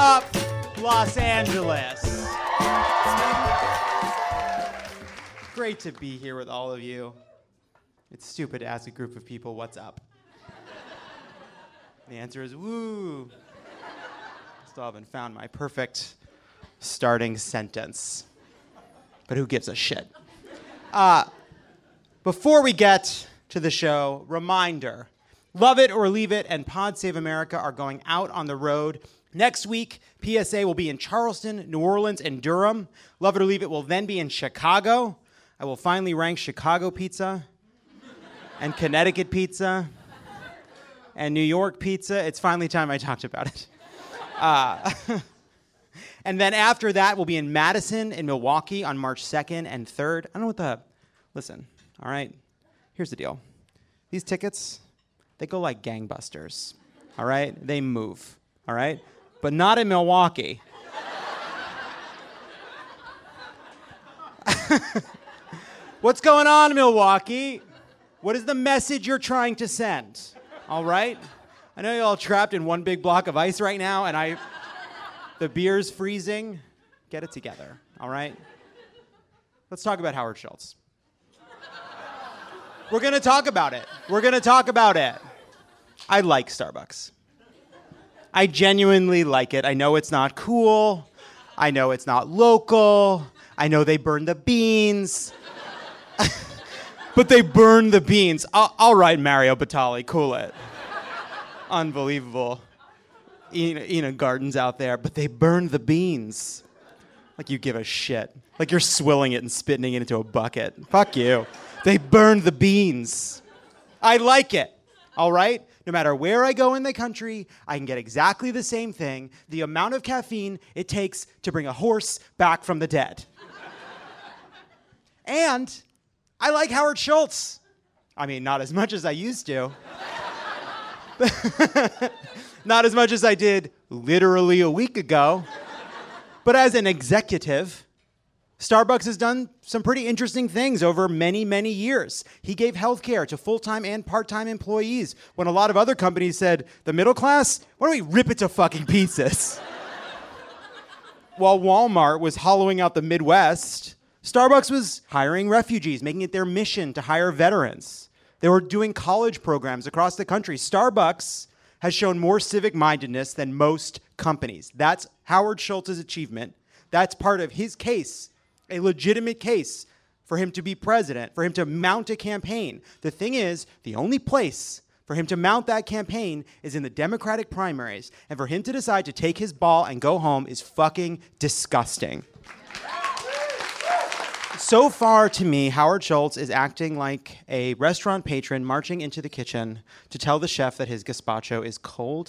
up, Los Angeles? Great to be here with all of you. It's stupid to ask a group of people what's up. The answer is woo. Still haven't found my perfect starting sentence. But who gives a shit? Before we get to the show, reminder, Love It or Leave It and Pod Save America are going out on the road. Next week, PSA will be in Charleston, New Orleans, and Durham. Love It or Leave It will then be in Chicago. I will finally rank Chicago pizza and Connecticut pizza and New York pizza. It's finally time I talked about it. And then after that, we'll be in Madison and Milwaukee on March 2nd and 3rd. I don't know what the... Listen, all right? Here's the deal. These tickets, they go like gangbusters, all right? They move, all right? But not in Milwaukee. What's going on, Milwaukee? What is the message you're trying to send, all right? I know you're all trapped in one big block of ice right now, and the beer's freezing. Get it together, all right? Let's talk about Howard Schultz. We're going to talk about it. I like Starbucks. I genuinely like it. I know it's not cool. I know it's not local. I know they burn the beans. But they burn the beans. All right, Mario Batali, cool it. Unbelievable. Ena Gardens out there, but they burn the beans. Like you give a shit. Like you're swilling it and spitting it into a bucket. Fuck you. They burn the beans. I like it, all right? No matter where I go in the country, I can get exactly the same thing, the amount of caffeine it takes to bring a horse back from the dead. And I like Howard Schultz. I mean, not as much as I used to. Not as much as I did literally a week ago. But as an executive, Starbucks has done some pretty interesting things over many, many years. He gave health care to full-time and part-time employees when a lot of other companies said, the middle class, why don't we rip it to fucking pieces? While Walmart was hollowing out the Midwest, Starbucks was hiring refugees, making it their mission to hire veterans. They were doing college programs across the country. Starbucks has shown more civic mindedness than most companies. That's Howard Schultz's achievement. That's part of his case, a legitimate case for him to be president, for him to mount a campaign. The thing is, the only place for him to mount that campaign is in the Democratic primaries. And for him to decide to take his ball and go home is fucking disgusting. So far, to me, Howard Schultz is acting like a restaurant patron marching into the kitchen to tell the chef that his gazpacho is cold.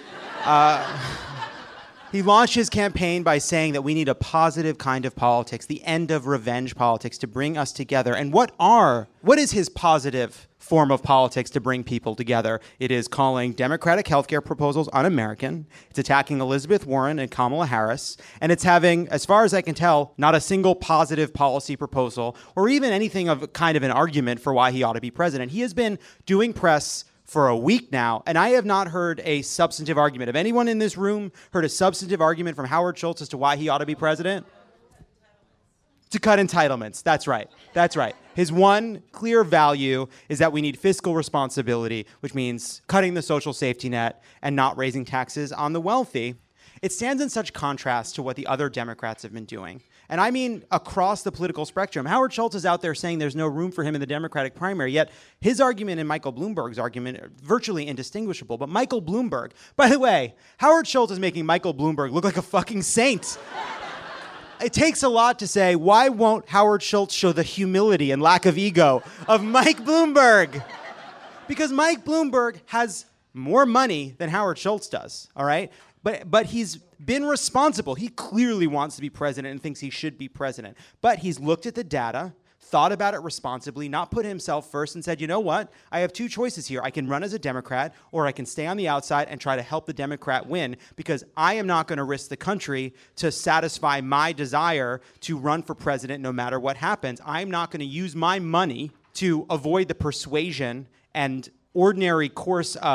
He launched his campaign by saying that we need a positive kind of politics, the end of revenge politics, to bring us together. And what is his positive form of politics to bring people together? It is calling Democratic healthcare proposals un-American. It's attacking Elizabeth Warren and Kamala Harris. And it's having, as far as I can tell, not a single positive policy proposal or even anything of kind of an argument for why he ought to be president. He has been doing press for a week now, and I have not heard a substantive argument. Have anyone in this room heard a substantive argument from Howard Schultz as to why he ought to be president? To cut entitlements. That's right. That's right. His one clear value is that we need fiscal responsibility, which means cutting the social safety net and not raising taxes on the wealthy. It stands in such contrast to what the other Democrats have been doing. And I mean across the political spectrum. Howard Schultz is out there saying there's no room for him in the Democratic primary, yet his argument and Michael Bloomberg's argument are virtually indistinguishable. But Michael Bloomberg, by the way, Howard Schultz is making Michael Bloomberg look like a fucking saint. It takes a lot to say, why won't Howard Schultz show the humility and lack of ego of Mike Bloomberg? Because Mike Bloomberg has more money than Howard Schultz does, all right? But he's been responsible. He clearly wants to be president and thinks he should be president. But he's looked at the data, thought about it responsibly, not put himself first, and said, you know what? I have two choices here. I can run as a Democrat, or I can stay on the outside and try to help the Democrat win, because I am not going to risk the country to satisfy my desire to run for president no matter what happens. I'm not going to use my money to avoid the persuasion and ordinary course of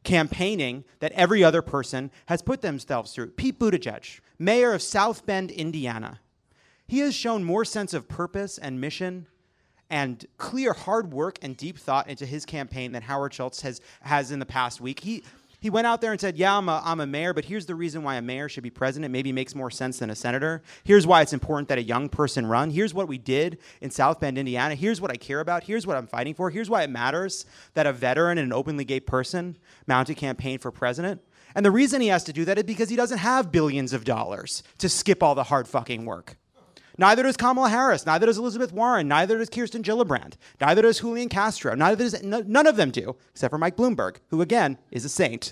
campaigning that every other person has put themselves through. Pete Buttigieg, mayor of South Bend, Indiana. He has shown more sense of purpose and mission and clear hard work and deep thought into his campaign than Howard Schultz has in the past week. He went out there and said, yeah, I'm a mayor, but here's the reason why a mayor should be president. Maybe makes more sense than a senator. Here's why it's important that a young person run. Here's what we did in South Bend, Indiana. Here's what I care about. Here's what I'm fighting for. Here's why it matters that a veteran and an openly gay person mount a campaign for president. And the reason he has to do that is because he doesn't have billions of dollars to skip all the hard fucking work. Neither does Kamala Harris. Neither does Elizabeth Warren. Neither does Kirsten Gillibrand. Neither does Julian Castro. None of them do, except for Mike Bloomberg, who, again, is a saint.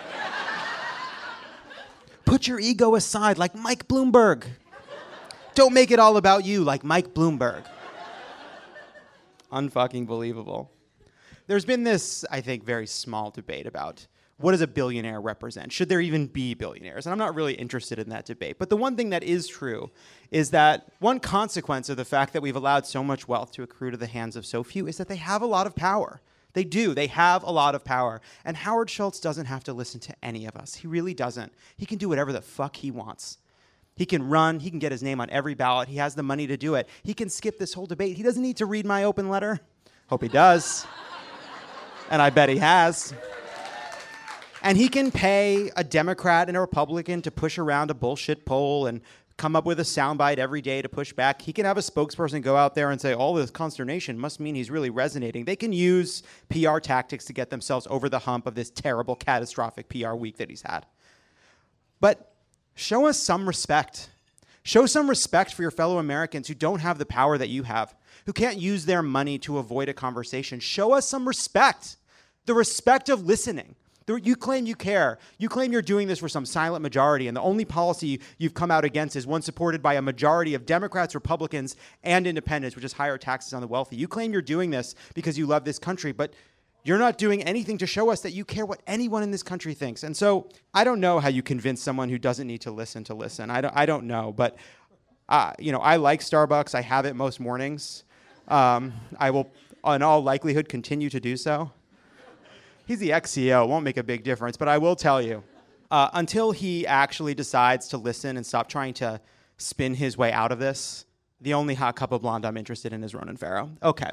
Put your ego aside like Mike Bloomberg. Don't make it all about you like Mike Bloomberg. Unfucking believable. There's been this, I think, very small debate about what does a billionaire represent? Should there even be billionaires? And I'm not really interested in that debate. But the one thing that is true is that one consequence of the fact that we've allowed so much wealth to accrue to the hands of so few is that they have a lot of power. They do. They have a lot of power. And Howard Schultz doesn't have to listen to any of us. He really doesn't. He can do whatever the fuck he wants. He can run. He can get his name on every ballot. He has the money to do it. He can skip this whole debate. He doesn't need to read my open letter. Hope he does. And I bet he has. And he can pay a Democrat and a Republican to push around a bullshit poll and come up with a soundbite every day to push back. He can have a spokesperson go out there and say, all this consternation must mean he's really resonating. They can use PR tactics to get themselves over the hump of this terrible, catastrophic PR week that he's had. But show us some respect. Show some respect for your fellow Americans who don't have the power that you have, who can't use their money to avoid a conversation. Show us some respect. The respect of listening. You claim you care. You claim you're doing this for some silent majority, and the only policy you've come out against is one supported by a majority of Democrats, Republicans, and independents, which is higher taxes on the wealthy. You claim you're doing this because you love this country, but you're not doing anything to show us that you care what anyone in this country thinks. And so I don't know how you convince someone who doesn't need to listen to listen. I don't know, but I like Starbucks. I have it most mornings. I will, in all likelihood, continue to do so. He's the ex-CEO. It won't make a big difference. But I will tell you, until he actually decides to listen and stop trying to spin his way out of this, the only hot cup of blonde I'm interested in is Ronan Farrow. Okay.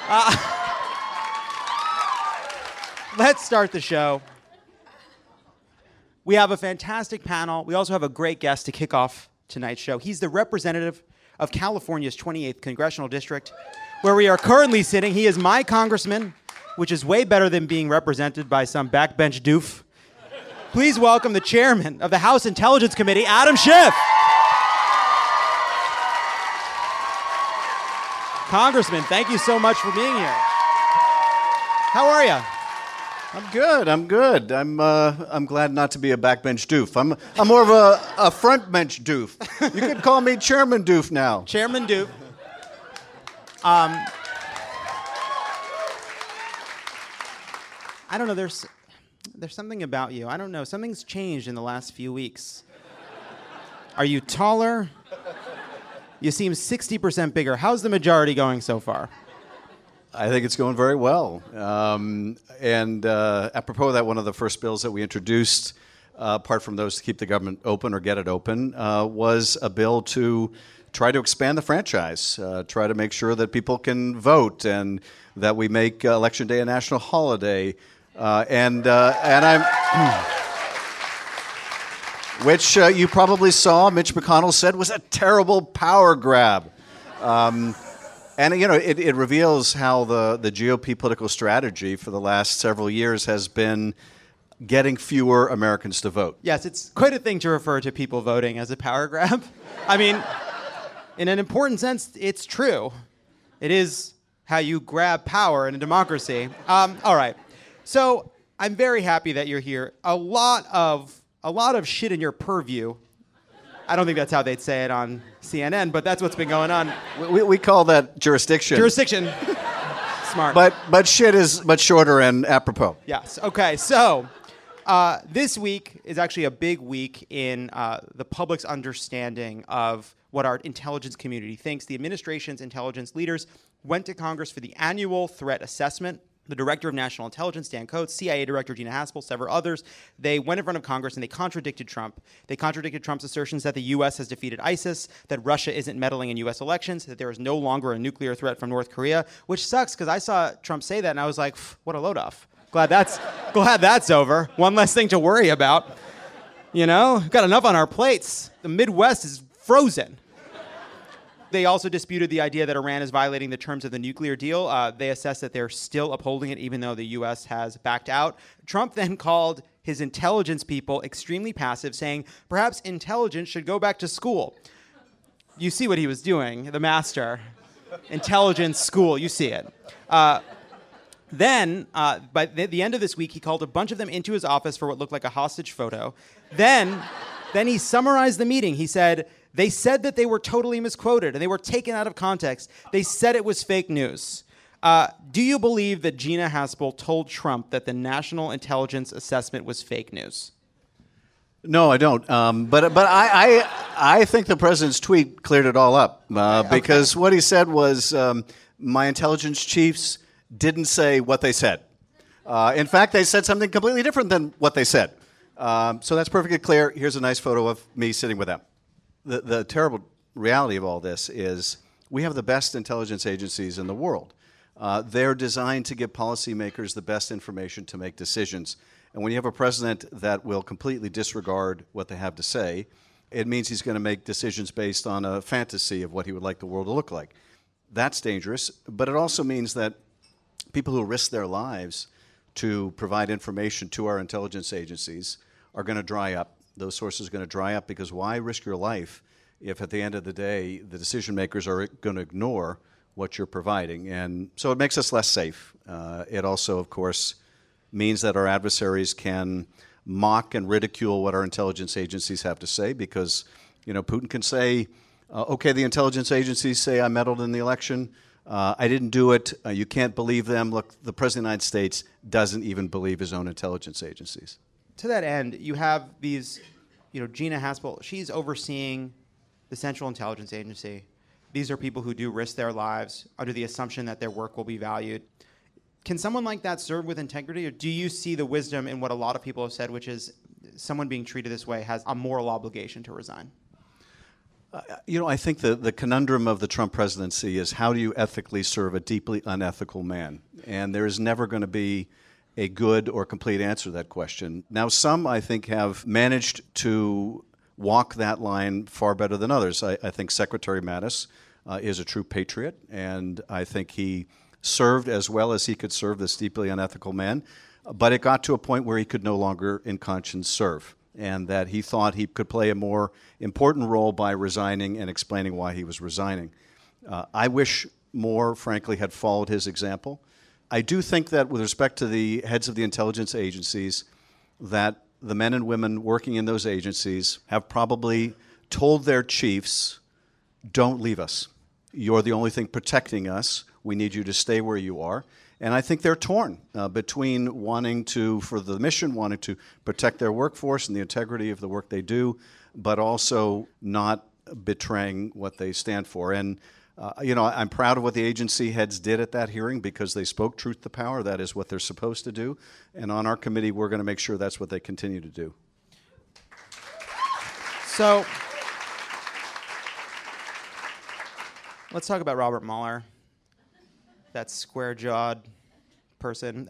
Let's start the show. We have a fantastic panel. We also have a great guest to kick off tonight's show. He's the representative of California's 28th Congressional District, where we are currently sitting. He is my congressman, which is way better than being represented by some backbench doof. Please welcome the chairman of the House Intelligence Committee, Adam Schiff. Congressman, thank you so much for being here. How are you? I'm good. I'm glad not to be a backbench doof. I'm more of a front bench doof. You could call me Chairman Doof now. Chairman Doof. I don't know, there's something about you. I don't know, something's changed in the last few weeks. Are you taller? You seem 60% bigger. How's the majority going so far? I think it's going very well. And apropos of that, one of the first bills that we introduced, apart from those to keep the government open or get it open, was a bill to try to expand the franchise, try to make sure that people can vote and that we make Election Day a national holiday. And I'm, which you probably saw, Mitch McConnell said was a terrible power grab. And it reveals how the GOP political strategy for the last several years has been getting fewer Americans to vote. Yes, it's quite a thing to refer to people voting as a power grab. I mean, in an important sense, it's true. It is how you grab power in a democracy. All right. So I'm very happy that you're here. A lot of shit in your purview. I don't think that's how they'd say it on CNN, but that's what's been going on. We call that jurisdiction. Jurisdiction. Smart. But shit is much shorter and apropos. Yes. Okay. So this week is actually a big week in the public's understanding of what our intelligence community thinks. The administration's intelligence leaders went to Congress for the annual threat assessment. the director of national intelligence, Dan Coats, CIA director Gina Haspel, several others, they went in front of Congress and they contradicted Trump. They contradicted Trump's assertions that the U.S. has defeated ISIS, that Russia isn't meddling in U.S. elections, that there is no longer a nuclear threat from North Korea, which sucks because I saw Trump say that and I was like, what a load off. Glad that's over. One less thing to worry about. You know, got enough on our plates. The Midwest is frozen. They also disputed the idea that Iran is violating the terms of the nuclear deal. They assessed that they're still upholding it, even though the U.S. has backed out. Trump then called his intelligence people extremely passive, saying perhaps intelligence should go back to school. You see what he was doing, the master. Intelligence school, you see it. Then, by the end of this week, he called a bunch of them into his office for what looked like a hostage photo. Then he summarized the meeting. He said, they said that they were totally misquoted and they were taken out of context. They said it was fake news. Do you believe that Gina Haspel told Trump that the national intelligence assessment was fake news? No, I don't. But I think the president's tweet cleared it all up because what he said was my intelligence chiefs didn't say what they said. In fact, they said something completely different than what they said. So that's perfectly clear. Here's a nice photo of me sitting with them. The terrible reality of all this is we have the best intelligence agencies in the world. They're designed to give policymakers the best information to make decisions. And when you have a president that will completely disregard what they have to say, it means he's going to make decisions based on a fantasy of what he would like the world to look like. That's dangerous, but it also means that people who risk their lives to provide information to our intelligence agencies are going to dry up. Those sources are going to dry up because why risk your life if at the end of the day the decision makers are going to ignore what you're providing? And so it makes us less safe. It also, of course, means that our adversaries can mock and ridicule what our intelligence agencies have to say because, you know, Putin can say, okay, the intelligence agencies say I meddled in the election. I didn't do it. You can't believe them. Look, the President of the United States doesn't even believe his own intelligence agencies. To that end, you have these, Gina Haspel, she's overseeing the Central Intelligence Agency. These are people who do risk their lives under the assumption that their work will be valued. Can someone like that serve with integrity, or do you see the wisdom in what a lot of people have said, which is someone being treated this way has a moral obligation to resign? I think the conundrum of the Trump presidency is how do you ethically serve a deeply unethical man? And there is never going to be a good or complete answer to that question. Now, some, I think, have managed to walk that line far better than others. I think Secretary Mattis is a true patriot, and I think he served as well as he could serve this deeply unethical man. But it got to a point where he could no longer, in conscience, serve, and that he thought he could play a more important role by resigning and explaining why he was resigning. I wish more, frankly, had followed his example. I do think that with respect to the heads of the intelligence agencies, that the men and women working in those agencies have probably told their chiefs, don't leave us. You're the only thing protecting us. We need you to stay where you are. And I think they're torn between wanting to, for the mission, wanting to protect their workforce and the integrity of the work they do, but also not betraying what they stand for. And I'm proud of what the agency heads did at that hearing because they spoke truth to power. That is what they're supposed to do. And on our committee, we're going to make sure that's what they continue to do. So let's talk about Robert Mueller, that square-jawed person.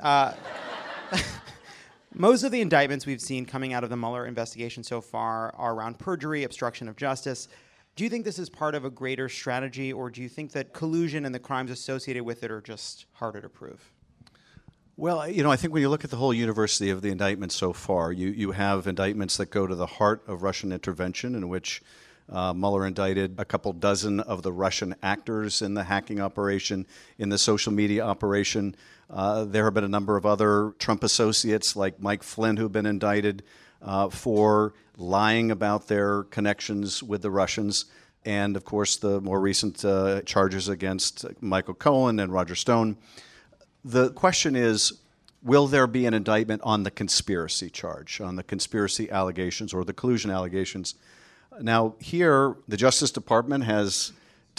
Most of the indictments we've seen coming out of the Mueller investigation so far are around perjury, obstruction of justice. Do you think this is part of a greater strategy, or do you think that collusion and the crimes associated with it are just harder to prove? Well, I think when you look at the whole university of the indictments so far, you have indictments that go to the heart of Russian intervention, in which Mueller indicted a couple dozen of the Russian actors in the hacking operation, in the social media operation. There have been a number of other Trump associates like Mike Flynn who've been indicted for lying about their connections with the Russians. And, of course, the more recent charges against Michael Cohen and Roger Stone. The question is, will there be an indictment on the conspiracy charge, on the conspiracy allegations or the collusion allegations? Now, here, the Justice Department has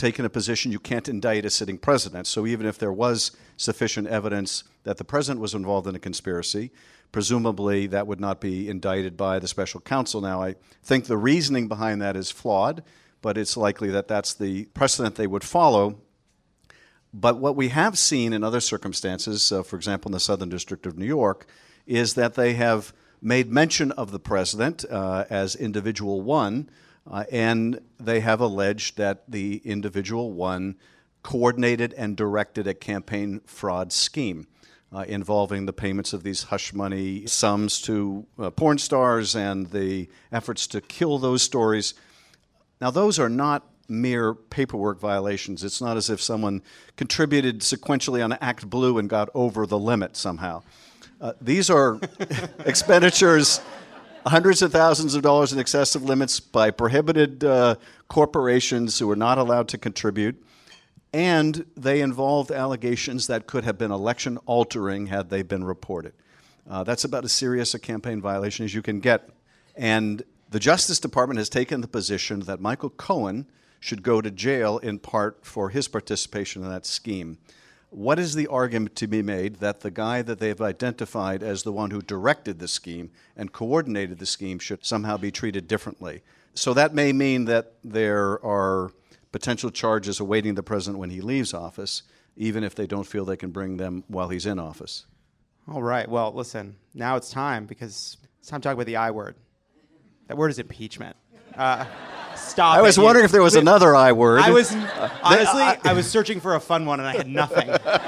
taken a position you can't indict a sitting president. So even if there was sufficient evidence that the president was involved in a conspiracy, presumably that would not be indicted by the special counsel. Now, I think the reasoning behind that is flawed, but it's likely that that's the precedent they would follow. But what we have seen in other circumstances, for example, in the Southern District of New York, is that they have made mention of the president as individual one, and they have alleged that the individual one coordinated and directed a campaign fraud scheme involving the payments of these hush money sums to porn stars and the efforts to kill those stories. Now, those are not mere paperwork violations. It's not as if someone contributed sequentially on Act Blue and got over the limit somehow. These are expenditures, hundreds of thousands of dollars in excess of limits by prohibited corporations who are not allowed to contribute, and they involved allegations that could have been election-altering had they been reported. That's about as serious a campaign violation as you can get. And the Justice Department has taken the position that Michael Cohen should go to jail in part for his participation in that scheme. What is the argument to be made that the guy that they've identified as the one who directed the scheme and coordinated the scheme should somehow be treated differently? So that may mean that there are potential charges awaiting the president when he leaves office, even if they don't feel they can bring them while he's in office. All right. Well, listen, now it's time, because it's time to talk about the I word. That word is impeachment. Stop. I was wondering if there was another I word. I was honestly, I was searching for a fun one and I had nothing.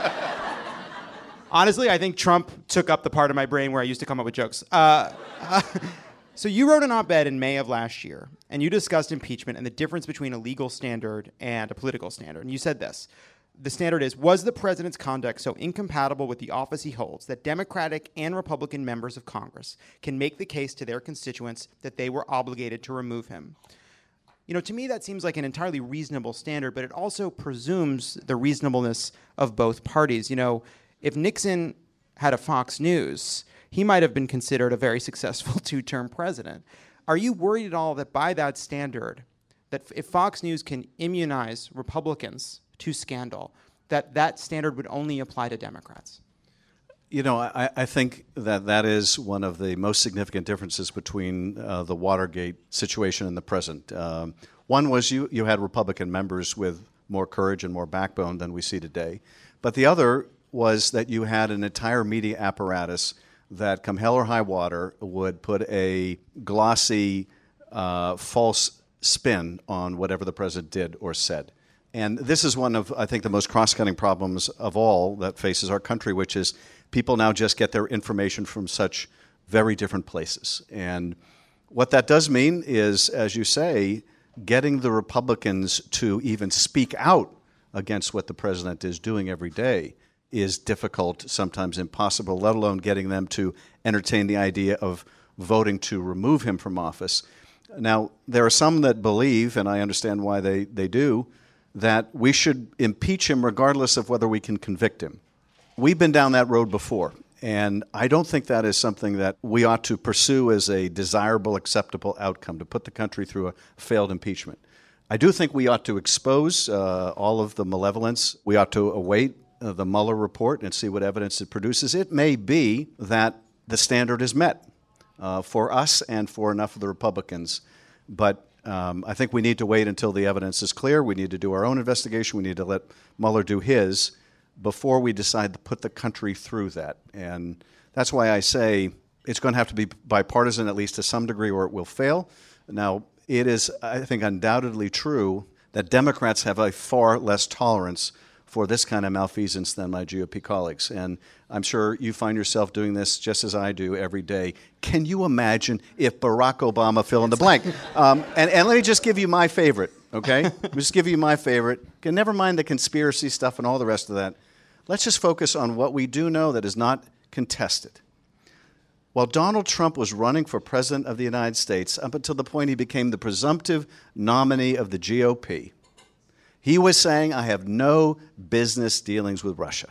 Honestly, I think Trump took up the part of my brain where I used to come up with jokes. So you wrote an op-ed in May of last year, and you discussed impeachment and the difference between a legal standard and a political standard. And you said this: the standard is, was the president's conduct so incompatible with the office he holds that Democratic and Republican members of Congress can make the case to their constituents that they were obligated to remove him? You know, to me, that seems like an entirely reasonable standard, but it also presumes the reasonableness of both parties. You know, if Nixon had a Fox News, he might have been considered a very successful two-term president. Are you worried at all that by that standard, that if Fox News can immunize Republicans to scandal, that that standard would only apply to Democrats? You know, I think that is one of the most significant differences between the Watergate situation and the present. One was you had Republican members with more courage and more backbone than we see today. But the other was that you had an entire media apparatus that, come hell or high water, would put a glossy, false spin on whatever the president did or said. And this is one of, I think, the most cross-cutting problems of all that faces our country, which is people now just get their information from such very different places. And what that does mean is, as you say, getting the Republicans to even speak out against what the president is doing every day is difficult, sometimes impossible, let alone getting them to entertain the idea of voting to remove him from office. Now, there are some that believe, and I understand why they do, that we should impeach him regardless of whether we can convict him. We've been down that road before, and I don't think that is something that we ought to pursue as a desirable, acceptable outcome, to put the country through a failed impeachment. I do think we ought to expose all of the malevolence. We ought to await the Mueller report and see what evidence it produces. It may be that the standard is met for us and for enough of the Republicans, but I think we need to wait until the evidence is clear. We need to do our own investigation. We need to let Mueller do his before we decide to put the country through that. And that's why I say it's going to have to be bipartisan, at least to some degree, or it will fail. Now, it is, I think, undoubtedly true that Democrats have a far less tolerance for this kind of malfeasance than my GOP colleagues. And I'm sure you find yourself doing this just as I do every day. Can you imagine if Barack Obama fill in the blank? And let me just give you my favorite, okay? Just give you my favorite. Okay, never mind the conspiracy stuff and all the rest of that. Let's just focus on what we do know that is not contested. While Donald Trump was running for president of the United States, up until the point he became the presumptive nominee of the GOP, he was saying, I have no business dealings with Russia.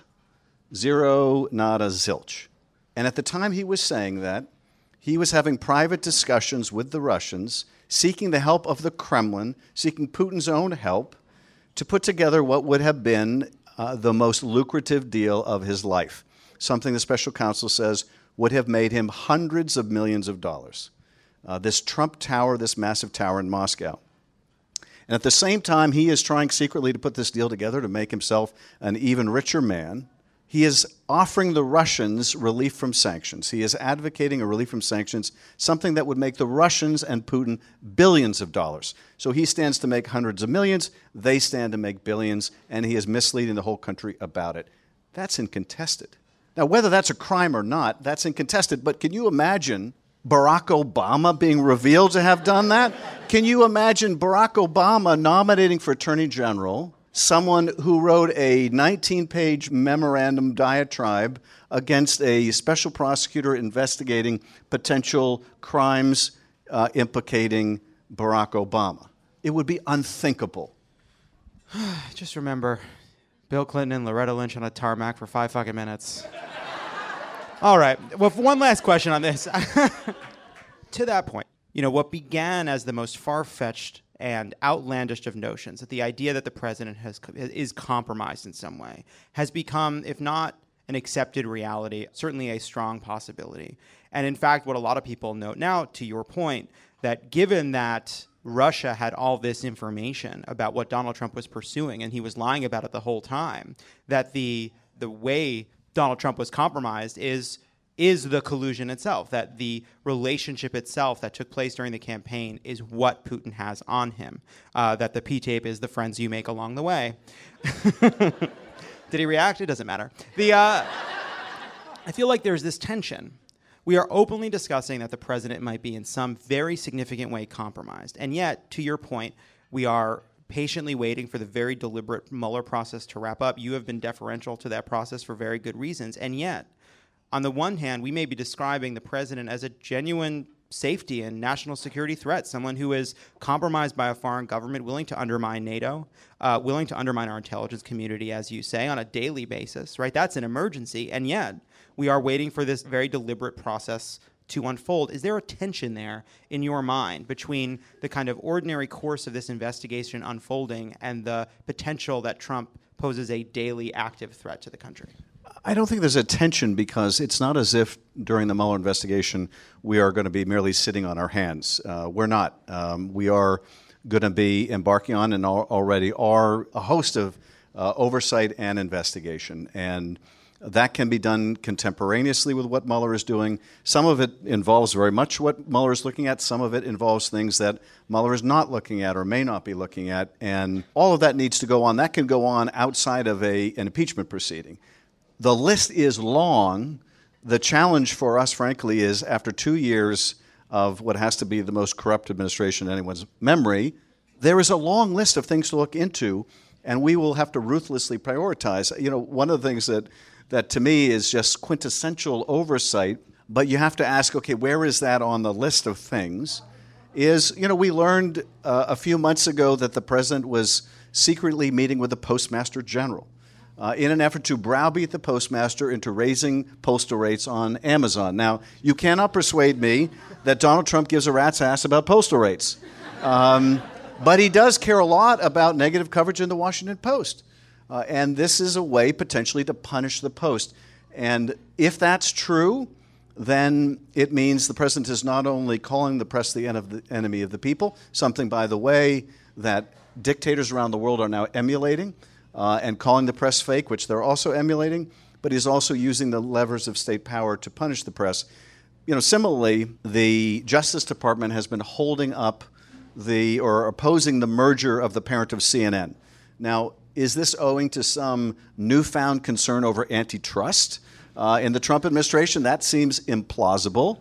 Zero, nada, zilch. And at the time he was saying that, he was having private discussions with the Russians, seeking the help of the Kremlin, seeking Putin's own help to put together what would have been the most lucrative deal of his life, something the special counsel says would have made him hundreds of millions of dollars. This Trump Tower, this massive tower in Moscow. And at the same time, he is trying secretly to put this deal together to make himself an even richer man. He is offering the Russians relief from sanctions. He is advocating a relief from sanctions, something that would make the Russians and Putin billions of dollars. So he stands to make hundreds of millions, they stand to make billions, and he is misleading the whole country about it. That's incontested. Now, whether that's a crime or not, that's incontested, but can you imagine Barack Obama being revealed to have done that? Can you imagine Barack Obama nominating for Attorney General someone who wrote a 19-page memorandum diatribe against a special prosecutor investigating potential crimes implicating Barack Obama? It would be unthinkable. Just remember, Bill Clinton and Loretta Lynch on a tarmac for 5 fucking minutes. All right. Well, one last question on this. To that point, what began as the most far-fetched and outlandish of notions, that the idea that the president is compromised in some way, has become, if not an accepted reality, certainly a strong possibility. And in fact, what a lot of people note now, to your point, that given that Russia had all this information about what Donald Trump was pursuing, and he was lying about it the whole time, that the way Donald Trump was compromised is the collusion itself, that the relationship itself that took place during the campaign is what Putin has on him, that the P-tape is the friends you make along the way. Did he react? It doesn't matter. I feel like there's this tension. We are openly discussing that the president might be in some very significant way compromised, and yet, to your point, we are patiently waiting for the very deliberate Mueller process to wrap up. You have been deferential to that process for very good reasons. And yet, on the one hand, we may be describing the president as a genuine safety and national security threat, someone who is compromised by a foreign government, willing to undermine NATO, willing to undermine our intelligence community, as you say, on a daily basis, right? That's an emergency. And yet, we are waiting for this very deliberate process to unfold. Is there a tension there in your mind between the kind of ordinary course of this investigation unfolding and the potential that Trump poses a daily active threat to the country? I don't think there's a tension because it's not as if during the Mueller investigation we are going to be merely sitting on our hands. We're not. We are going to be embarking on and already are a host of oversight and investigation. And that can be done contemporaneously with what Mueller is doing. Some of it involves very much what Mueller is looking at. Some of it involves things that Mueller is not looking at or may not be looking at. And all of that needs to go on. That can go on outside of an impeachment proceeding. The list is long. The challenge for us, frankly, is after 2 years of what has to be the most corrupt administration in anyone's memory, there is a long list of things to look into, and we will have to ruthlessly prioritize. One of the things that to me is just quintessential oversight, but you have to ask, okay, where is that on the list of things? We learned a few months ago that the president was secretly meeting with the Postmaster General in an effort to browbeat the postmaster into raising postal rates on Amazon. Now, you cannot persuade me that Donald Trump gives a rat's ass about postal rates. But he does care a lot about negative coverage in the Washington Post. And this is a way potentially to punish the Post. And if that's true, then it means the president is not only calling the press the enemy of the people, something, by the way, that dictators around the world are now emulating, and calling the press fake, which they're also emulating, but he's also using the levers of state power to punish the press. Similarly, the Justice Department has been holding up or opposing the merger of the parent of CNN. Now, is this owing to some newfound concern over antitrust in the Trump administration? That seems implausible.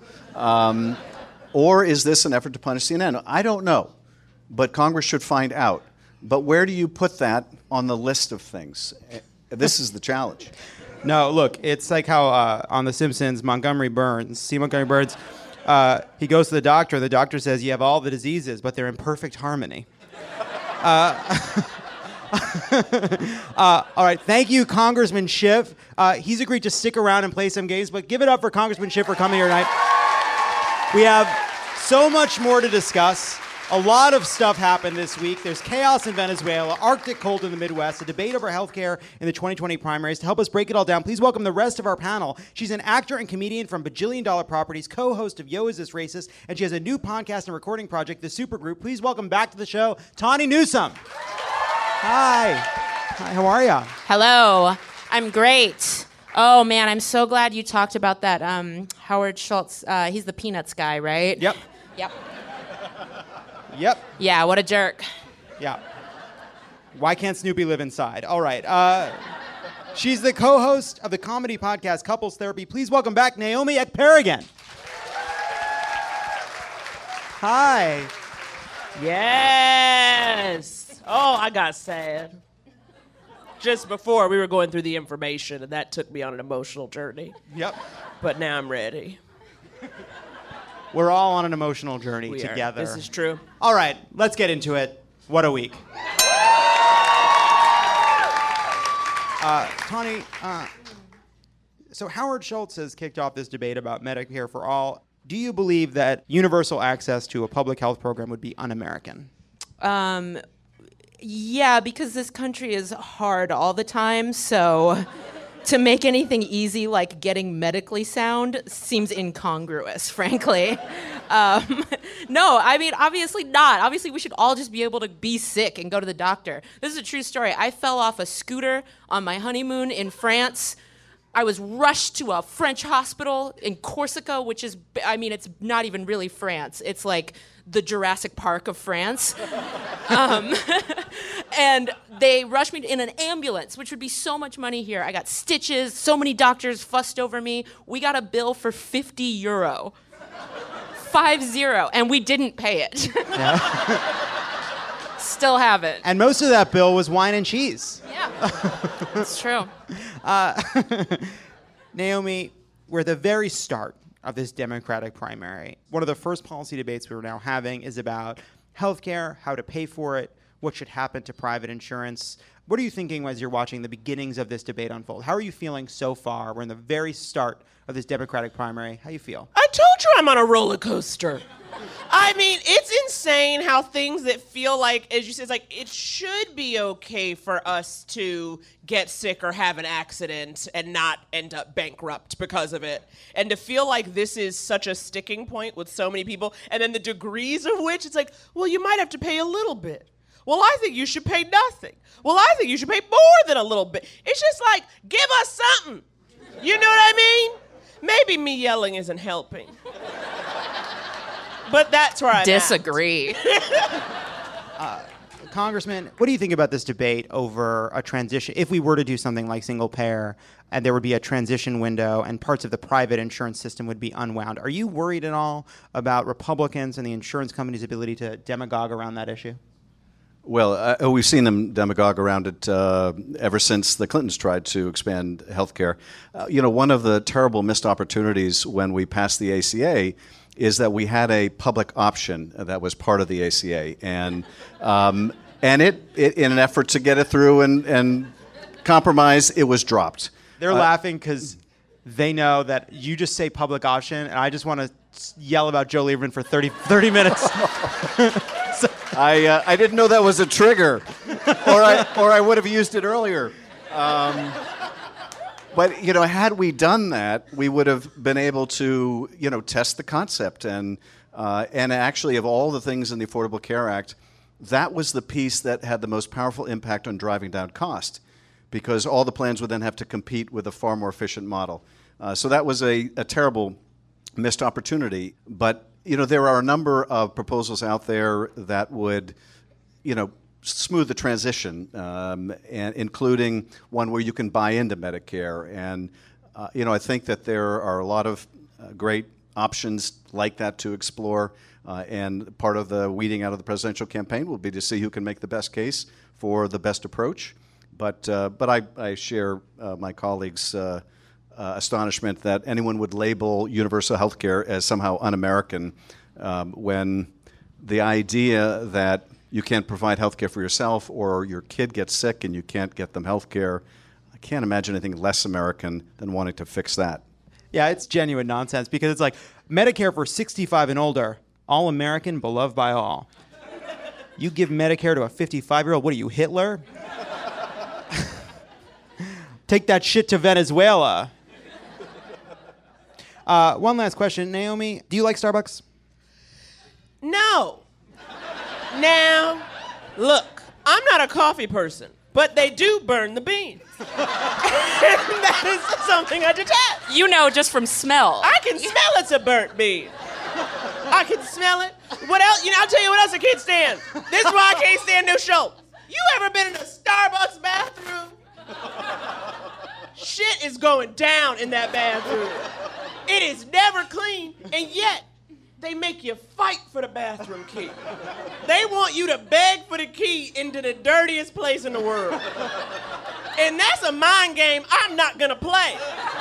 Or is this an effort to punish CNN? I don't know, but Congress should find out. But where do you put that on the list of things? This is the challenge. No, look, it's like how on The Simpsons, Montgomery Burns, he goes to the doctor says, you have all the diseases, but they're in perfect harmony. All right, thank you, Congressman Schiff. He's agreed to stick around and play some games, but give it up for Congressman Schiff for coming here tonight. We have so much more to discuss. A lot of stuff happened this week. There's chaos in Venezuela, Arctic cold in the Midwest, a debate over healthcare in the 2020 primaries. To help us break it all down, please welcome the rest of our panel. She's an actor and comedian from Bajillion Dollar Properties, co-host of Yo, Is This Racist? And she has a new podcast and recording project, The Supergroup. Please welcome back to the show, Tawny Newsome. Hi. Hi, how are ya? Hello. I'm great. Oh, man, I'm so glad you talked about that Howard Schultz. He's the Peanuts guy, right? Yep. Yep. Yep. Yeah, what a jerk. Yeah. Why can't Snoopy live inside? All right. She's the co-host of the comedy podcast Couples Therapy. Please welcome back Naomi Ekperigin. Hi. Yes. Oh, I got sad. Just before we were going through the information, and that took me on an emotional journey. Yep. But now I'm ready. We're all on an emotional journey We are. together. This is true. All right, let's get into it. What a week. Tawny, so Howard Schultz has kicked off this debate about Medicare for All. Do you believe that universal access to a public health program would be un-American? Yeah, because this country is hard all the time, so to make anything easy like getting medically sound seems incongruous, frankly. No, I mean, obviously not. Obviously, we should all just be able to be sick and go to the doctor. This is a true story. I fell off a scooter on my honeymoon in France. I was rushed to a French hospital in Corsica, which is, I mean, it's not even really France. It's like the Jurassic Park of France. And they rushed me in an ambulance, which would be so much money here. I got stitches, so many doctors fussed over me. We got a bill for €50. 50, and we didn't pay it. Yeah. Still haven't. And most of that bill was wine and cheese. Yeah, it's true. Naomi, we're at the very start of this Democratic primary. One of the first policy debates we're now having is about healthcare, how to pay for it, what should happen to private insurance. What are you thinking as you're watching the beginnings of this debate unfold? How are you feeling so far? We're in the very start of this Democratic primary. How you feel? I told you I'm on a roller coaster. I mean, it's insane how things that feel like, as you said, it's like it should be okay for us to get sick or have an accident and not end up bankrupt because of it. And to feel like this is such a sticking point with so many people, and then the degrees of which it's like, well, you might have to pay a little bit. Well, I think you should pay nothing. Well, I think you should pay more than a little bit. It's just like, give us something. You know what I mean? Maybe me yelling isn't helping. But that's where I disagree. Congressman, what do you think about this debate over a transition? If we were to do something like single payer and there would be a transition window and parts of the private insurance system would be unwound, are you worried at all about Republicans and the insurance companies' ability to demagogue around that issue? Well, we've seen them demagogue around it ever since the Clintons tried to expand health care. One of the terrible missed opportunities when we passed the ACA is that we had a public option that was part of the ACA. And it in an effort to get it through and compromise, it was dropped. They're laughing because they know that you just say public option, and I just want to yell about Joe Lieberman for 30 minutes. I didn't know that was a trigger, or I would have used it earlier. But had we done that, we would have been able to test the concept and actually, of all the things in the Affordable Care Act, that was the piece that had the most powerful impact on driving down cost, because all the plans would then have to compete with a far more efficient model. So that was a terrible missed opportunity. But there are a number of proposals out there that would, smooth the transition, and including one where you can buy into Medicare. And, I think that there are a lot of great options like that to explore. And part of the weeding out of the presidential campaign will be to see who can make the best case for the best approach. But I share my colleagues' astonishment that anyone would label universal health care as somehow un-American, when the idea that you can't provide health care for yourself or your kid gets sick and you can't get them health care, I can't imagine anything less American than wanting to fix that. Yeah, it's genuine nonsense because it's like Medicare for 65 and older, all American, beloved by all. You give Medicare to a 55-year-old? What are you, Hitler? Take that shit to Venezuela. One last question. Naomi, do you like Starbucks? No. Now, look, I'm not a coffee person, but they do burn the beans. And that is something I detest. You know just from smell. I can smell it's a burnt bean. I can smell it. What else? I'll tell you what else I can't stand. This is why I can't stand no show. You ever been in a Starbucks bathroom? Shit is going down in that bathroom. It is never clean, and yet they make you fight for the bathroom key. They want you to beg for the key into the dirtiest place in the world. And that's a mind game I'm not gonna play.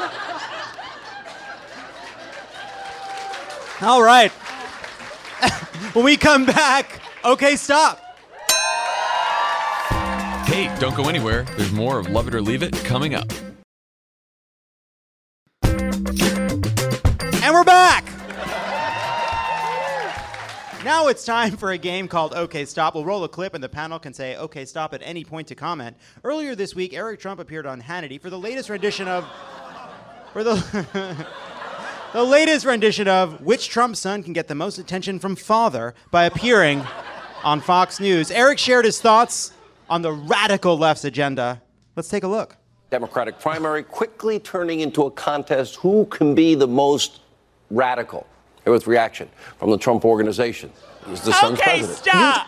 All right. When we come back, okay, stop. Hey, don't go anywhere. There's more of Love It or Leave It coming up. And we're back. Now it's time for a game called OK Stop. We'll roll a clip and the panel can say OK Stop at any point to comment. Earlier this week, Eric Trump appeared on Hannity for the latest rendition of the latest rendition of which Trump son can get the most attention from father by appearing on Fox News. Eric shared his thoughts on the radical left's agenda. Let's take a look. Democratic primary quickly turning into a contest who can be the most radical. Here was reaction from the Trump organization. He's the son's president. Okay, stop.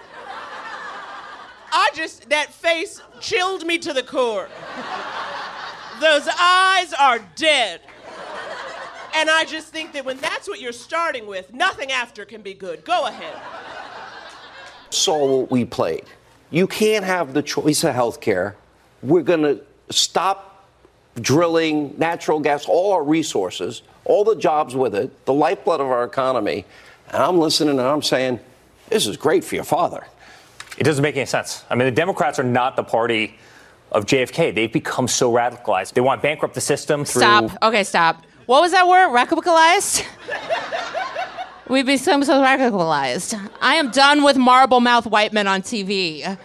That face chilled me to the core. Those eyes are dead. And I just think that when that's what you're starting with, nothing after can be good. Go ahead. Saw what we played. You can't have the choice of health care. We're going to stop drilling natural gas, all our resources, all the jobs with it, the lifeblood of our economy. And I'm listening and I'm saying, this is great for your father. It doesn't make any sense. I mean, the Democrats are not the party of JFK. They've become so radicalized. They want to bankrupt the system through... Stop. Okay, stop. What was that word? Radicalized? We've become so radicalized. I am done with marble mouth white men on TV.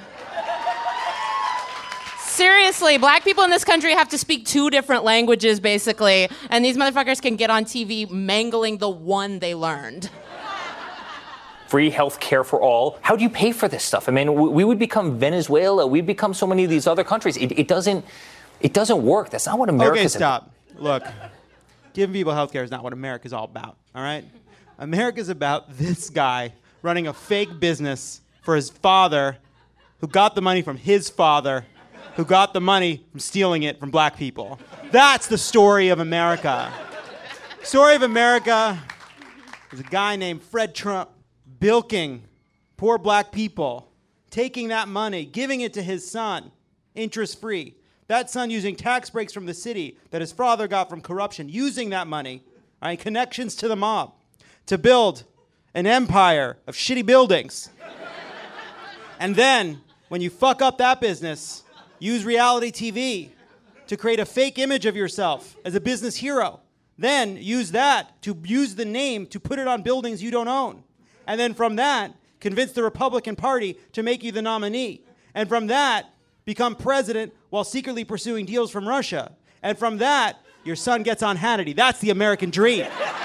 Seriously, black people in this country have to speak 2 different languages, basically, and these motherfuckers can get on TV mangling the one they learned. Free health care for all. How do you pay for this stuff? I mean, we would become Venezuela. We'd become so many of these other countries. It doesn't work. That's not what America's about. Okay, stop. Look, giving people health care is not what America's all about, all right? America's about this guy running a fake business for his father, who got the money from his father, who got the money from stealing it from black people. That's the story of America. Story of America is a guy named Fred Trump bilking poor black people, taking that money, giving it to his son, interest-free. That son using tax breaks from the city that his father got from corruption, using that money, right, connections to the mob, to build an empire of shitty buildings. And then, when you fuck up that business, use reality TV to create a fake image of yourself as a business hero. Then use that to use the name to put it on buildings you don't own. And then from that, convince the Republican Party to make you the nominee. And from that, become president while secretly pursuing deals from Russia. And from that, your son gets on Hannity. That's the American dream.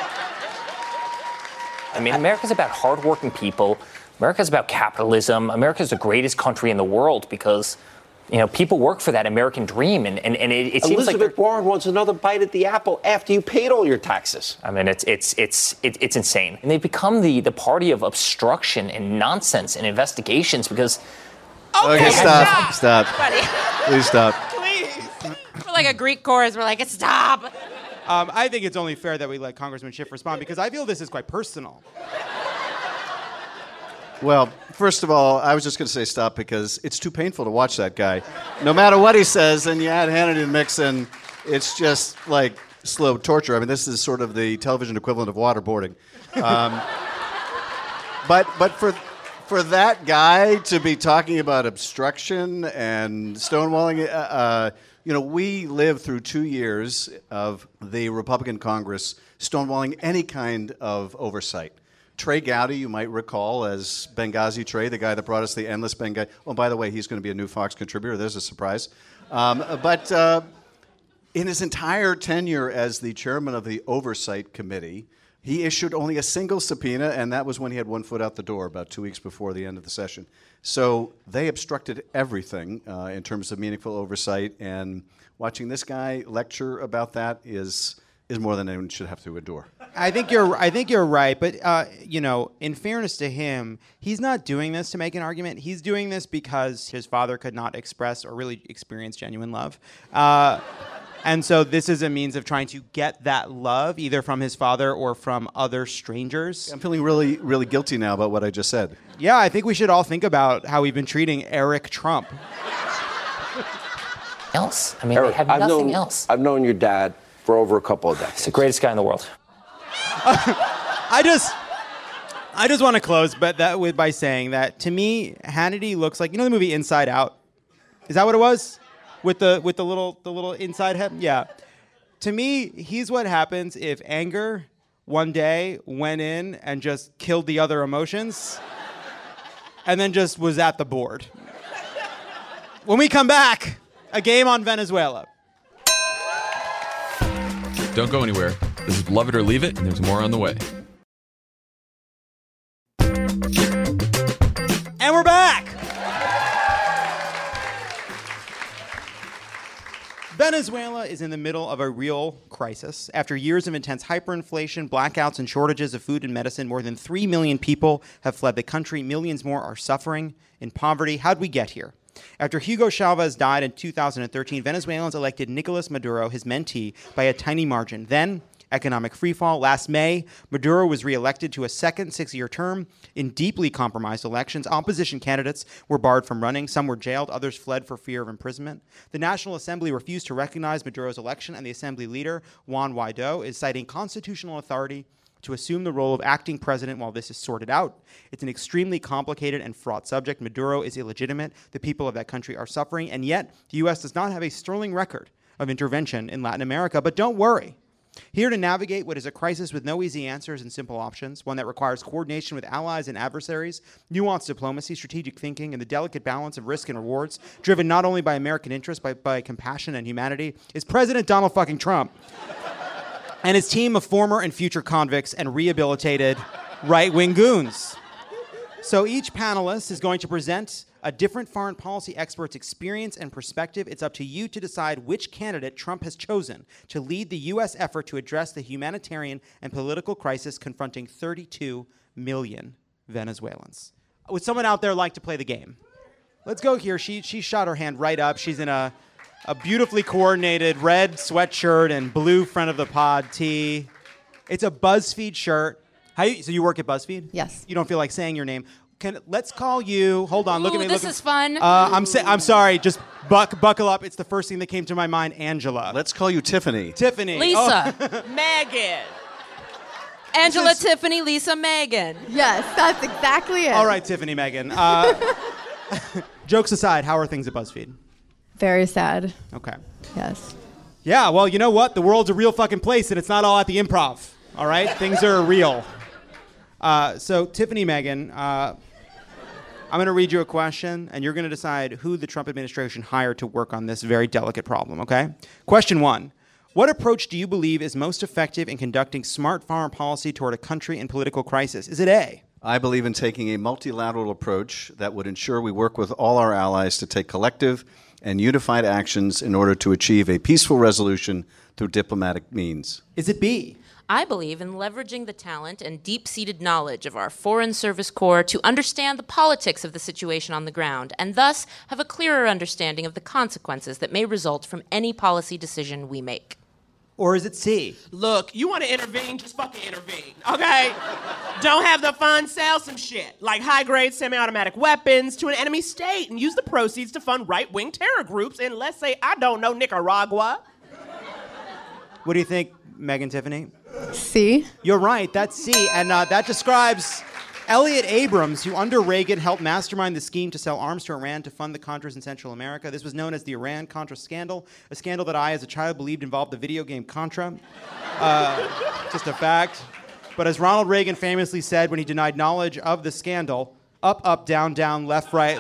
I mean, America's about hardworking people. America's about capitalism. America's the greatest country in the world because, you know, people work for that American dream. And it seems like Elizabeth Warren wants another bite at the apple after you paid all your taxes. I mean, it's insane. And they've become the party of obstruction and nonsense and investigations because... Okay, stop. Please stop. Please. We're like a Greek chorus. We're like, stop. I think it's only fair that we let Congressman Schiff respond because I feel this is quite personal. Well, first of all, I was just going to say stop because it's too painful to watch that guy. No matter what he says, and you add Hannity to the mix, and it's just like slow torture. I mean, this is sort of the television equivalent of waterboarding. But for that guy to be talking about obstruction and stonewalling, we lived through 2 years of the Republican Congress stonewalling any kind of oversight. Trey Gowdy, you might recall as Benghazi Trey, the guy that brought us the endless Benghazi. Oh, by the way, he's going to be a new Fox contributor. There's a surprise. But in his entire tenure as the chairman of the Oversight Committee, he issued only a single subpoena, and that was when he had one foot out the door about 2 weeks before the end of the session. So they obstructed everything in terms of meaningful oversight, and watching this guy lecture about that is more than anyone should have to endure. I think you're right, but in fairness to him, he's not doing this to make an argument. He's doing this because his father could not express or really experience genuine love. And so this is a means of trying to get that love either from his father or from other strangers. I'm feeling really, really guilty now about what I just said. Yeah, I think we should all think about how we've been treating Eric Trump. Else? I mean, Eric, they have nothing else. I've known your dad for over a couple of decades. He's the greatest guy in the world. I just want to close by saying that to me, Hannity looks like, the movie Inside Out? Is that what it was? With the little inside head? Yeah. To me, he's what happens if anger one day went in and just killed the other emotions and then just was at the board. When we come back, a game on Venezuela. Don't go anywhere. This is Love It or Leave It, and there's more on the way. And we're back! Venezuela is in the middle of a real crisis. After years of intense hyperinflation, blackouts, and shortages of food and medicine, more than 3 million people have fled the country. Millions more are suffering in poverty. How'd we get here? After Hugo Chavez died in 2013, Venezuelans elected Nicolas Maduro, his mentee, by a tiny margin. Then, economic freefall. Last May, Maduro was reelected to a second 6-year term in deeply compromised elections. Opposition candidates were barred from running. Some were jailed. Others fled for fear of imprisonment. The National Assembly refused to recognize Maduro's election, and the Assembly leader, Juan Guaido, is citing constitutional authority to assume the role of acting president while this is sorted out. It's an extremely complicated and fraught subject. Maduro is illegitimate. The people of that country are suffering, and yet the U.S. does not have a sterling record of intervention in Latin America. But don't worry. Here to navigate what is a crisis with no easy answers and simple options, one that requires coordination with allies and adversaries, nuanced diplomacy, strategic thinking, and the delicate balance of risk and rewards, driven not only by American interests, but by compassion and humanity, is President Donald fucking Trump and his team of former and future convicts and rehabilitated right-wing goons. So each panelist is going to present a different foreign policy expert's experience and perspective. It's up to you to decide which candidate Trump has chosen to lead the U.S. effort to address the humanitarian and political crisis confronting 32 million Venezuelans. Would someone out there like to play the game? Let's go here. She shot her hand right up. She's in a beautifully coordinated red sweatshirt and blue front of the pod tee. It's a BuzzFeed shirt. So you work at BuzzFeed? Yes. You don't feel like saying your name. Let's call you. Hold on. Look at me. This is fun. I'm sorry. Just buckle up. It's the first thing that came to my mind. Angela. Let's call you Tiffany. Tiffany. Lisa. Oh. Megan. Angela, Tiffany, Lisa, Megan. Yes, that's exactly it. All right, Tiffany, Megan. Jokes aside, how are things at BuzzFeed? Very sad. Okay. Yes. Yeah. Well, you know what? The world's a real fucking place, and it's not all at the Improv. All right. Things are real. So Tiffany, Megan. I'm going to read you a question, and you're going to decide who the Trump administration hired to work on this very delicate problem, okay? Question 1. What approach do you believe is most effective in conducting smart foreign policy toward a country in political crisis? Is it A? I believe in taking a multilateral approach that would ensure we work with all our allies to take collective and unified actions in order to achieve a peaceful resolution through diplomatic means. Is it B? I believe in leveraging the talent and deep-seated knowledge of our Foreign Service Corps to understand the politics of the situation on the ground, and thus have a clearer understanding of the consequences that may result from any policy decision we make. Or is it C? Look, you want to intervene, just fucking intervene, okay? Don't have the funds, sell some shit, like high-grade semi-automatic weapons to an enemy state and use the proceeds to fund right-wing terror groups in, let's say, I don't know, Nicaragua. What do you think, Megan, Tiffany? C. You're right, that's C. And that describes Elliot Abrams, who under Reagan helped mastermind the scheme to sell arms to Iran to fund the Contras in Central America. This was known as the Iran-Contra scandal, a scandal that I, as a child, believed involved the video game Contra. Just a fact. But as Ronald Reagan famously said when he denied knowledge of the scandal, up, up, down, down, left, right,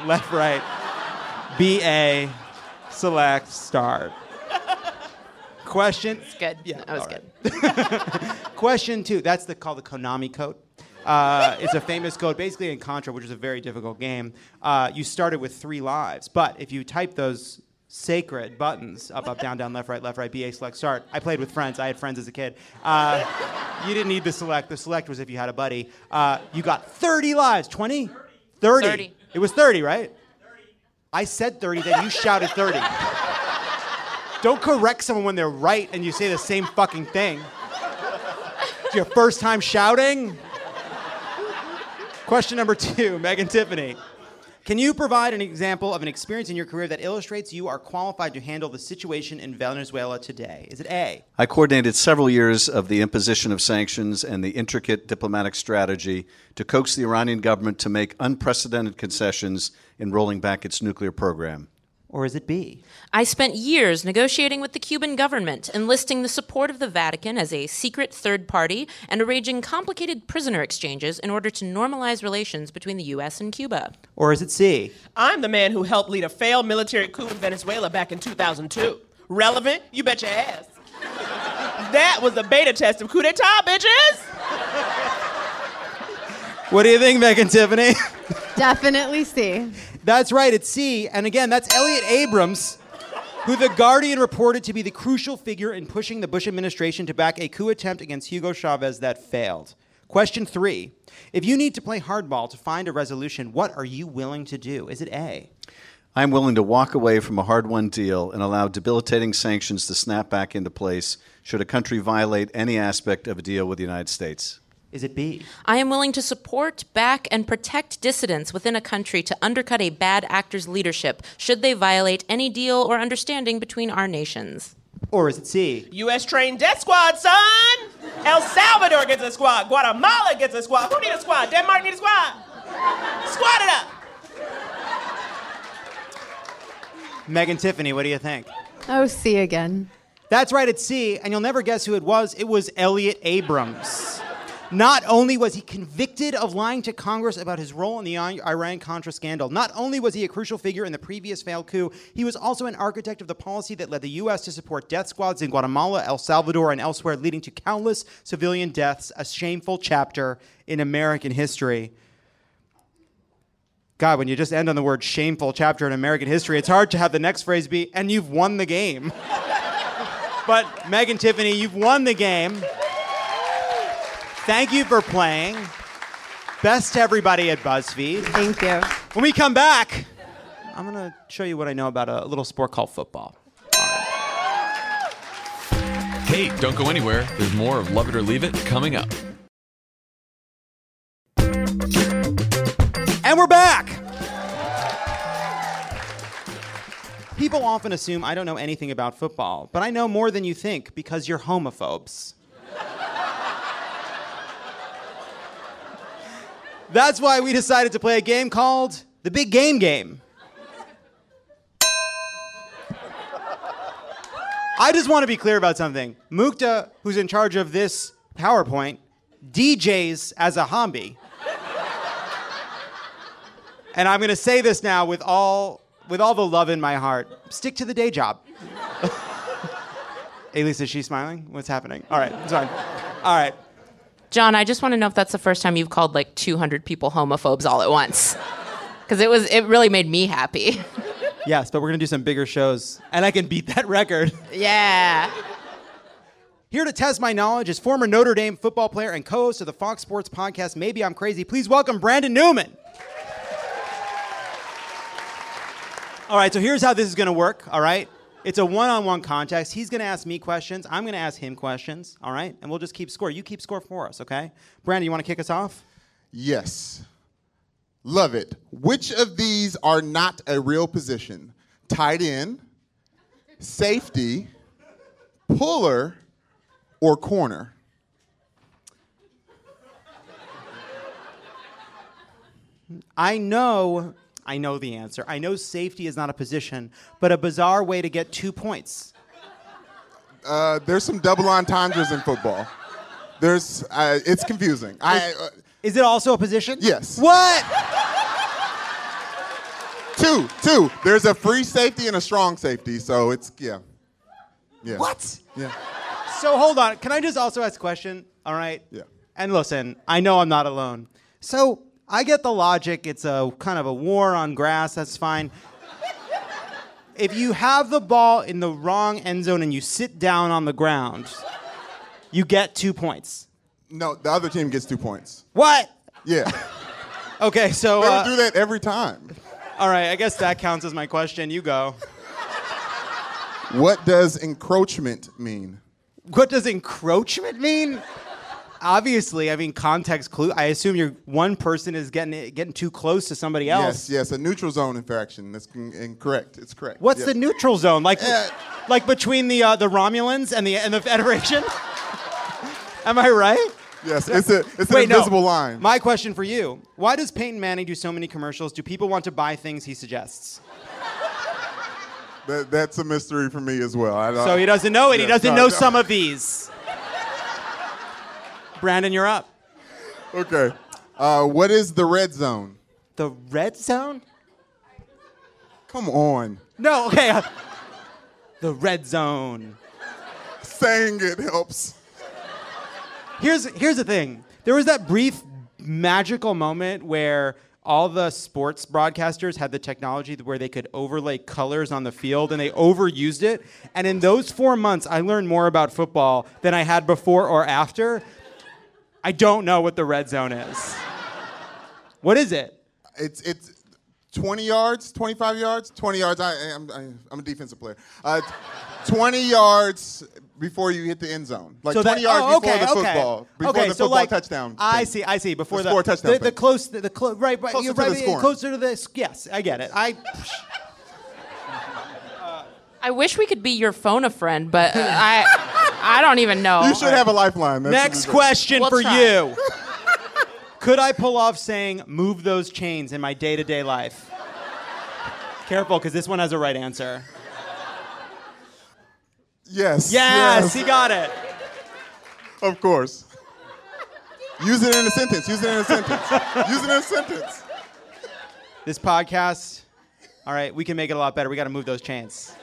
BA, select, start. Question. It's good. Yeah, that was all good. right. Question 2. That's called the Konami code. It's a famous code, basically in Contra, which is a very difficult game. You started with 3 lives, but if you type those sacred buttons, up, up, down, down, left, right, BA, select, start. I played with friends. I had friends as a kid. You didn't need the select. The select was if you had a buddy. You got 30 lives. 20? 30. It was 30, right? 30. I said 30, then you shouted 30. Don't correct someone when they're right and you say the same fucking thing. It's your first time shouting? Question number 2, Megan Tiffany. Can you provide an example of an experience in your career that illustrates you are qualified to handle the situation in Venezuela today? Is it A? I coordinated several years of the imposition of sanctions and the intricate diplomatic strategy to coax the Iranian government to make unprecedented concessions in rolling back its nuclear program? Or is it B? I spent years negotiating with the Cuban government, enlisting the support of the Vatican as a secret third party, and arranging complicated prisoner exchanges in order to normalize relations between the U.S. and Cuba. Or is it C? I'm the man who helped lead a failed military coup in Venezuela back in 2002. Relevant? You bet your ass. That was the beta test of coup d'etat, bitches! What do you think, Megan Tiffany? Definitely C. That's right, it's C. And again, that's Elliot Abrams, who The Guardian reported to be the crucial figure in pushing the Bush administration to back a coup attempt against Hugo Chavez that failed. Question 3. If you need to play hardball to find a resolution, what are you willing to do? Is it A? I'm willing to walk away from a hard-won deal and allow debilitating sanctions to snap back into place should a country violate any aspect of a deal with the United States. Is it B? I am willing to support, back, and protect dissidents within a country to undercut a bad actor's leadership should they violate any deal or understanding between our nations. Or is it C? U.S. trained death squad, son! El Salvador gets a squad. Guatemala gets a squad. Who needs a squad? Denmark needs a squad. Squad it up. Megan Tiffany, what do you think? Oh, C again. That's right, it's C, and you'll never guess who it was. It was Elliot Abrams. Not only was he convicted of lying to Congress about his role in the Iran-Contra scandal, not only was he a crucial figure in the previous failed coup, he was also an architect of the policy that led the U.S. to support death squads in Guatemala, El Salvador, and elsewhere, leading to countless civilian deaths, a shameful chapter in American history. God, when you just end on the word shameful chapter in American history, it's hard to have the next phrase be, and you've won the game. But Megan Tiffany, you've won the game. Thank you for playing. Best to everybody at BuzzFeed. Thank you. When we come back, I'm going to show you what I know about a little sport called football. Hey, don't go anywhere. There's more of Love It or Leave It coming up. And we're back. People often assume I don't know anything about football, but I know more than you think because you're homophobes. That's why we decided to play a game called the Big Game Game. I just want to be clear about something. Mukta, who's in charge of this PowerPoint, DJs as a hobby. And I'm going to say this now with all the love in my heart. Stick to the day job. Hey, Lisa, is she smiling? What's happening? All right, it's fine. All right. John, I just want to know if that's the first time you've called like 200 people homophobes all at once. Because it really made me happy. Yes, but we're going to do some bigger shows, and I can beat that record. Yeah. Here to test my knowledge is former Notre Dame football player and co-host of the Fox Sports podcast, Maybe I'm Crazy. Please welcome Brandon Newman. All right, so here's how this is going to work, all right? It's a one-on-one contest. He's going to ask me questions. I'm going to ask him questions, all right? And we'll just keep score. You keep score for us, okay? Brandon, you want to kick us off? Yes. Love it. Which of these are not a real position? Tight end, safety, puller, or corner? I know the answer. I know safety is not a position, but a bizarre way to get 2 points. There's some double entendres in football. There's, it's confusing. Is it also a position? Yes. What? Two. There's a free safety and a strong safety, so it's, yeah. What? Yeah. So hold on. Can I just also ask a question? All right. Yeah. And listen, I know I'm not alone. So I get the logic. It's a kind of a war on grass. That's fine. If you have the ball in the wrong end zone and you sit down on the ground, you get 2 points. No, the other team gets 2 points. What? Yeah. Okay, so... They would do that every time. All right, I guess that counts as my question. You go. What does encroachment mean? What does encroachment mean? Obviously, I mean, context clue. I assume one person is getting too close to somebody else. Yes, a neutral zone infraction. That's incorrect. It's correct. What's yes. the neutral zone? Like between the Romulans and the Federation? Am I right? Yes, it's an invisible line. My question for you: why does Peyton Manning do so many commercials? Do people want to buy things he suggests? That's a mystery for me as well. So he doesn't know it. He doesn't know some of these. Brandon, you're up. Okay. What is the red zone? The red zone? Come on. No, okay. The red zone. Saying it helps. Here's the thing. There was that brief magical moment where all the sports broadcasters had the technology where they could overlay colors on the field, and they overused it. And in those 4 months, I learned more about football than I had before or after. I don't know what the red zone is. What is it? It's 20 yards, 25 yards, 20 yards. I'm a defensive player. 20 yards before you hit the end zone. Like so 20 yards before the football. Before the football touchdown. I see. Before the score touchdown. The close, right, closer you're to right, the scoring. Closer to this. Yes, I get it. I wish we could be your phone a friend, but I don't even know. You should have a lifeline. Next question We'll for try. you. Could I pull off saying, move those chains in my day-to-day life? Careful, because this one has a right answer. Yes, he got it. Of course. Use it in a sentence. Use it in a sentence. This podcast, all right, we can make it a lot better. We got to move those chains.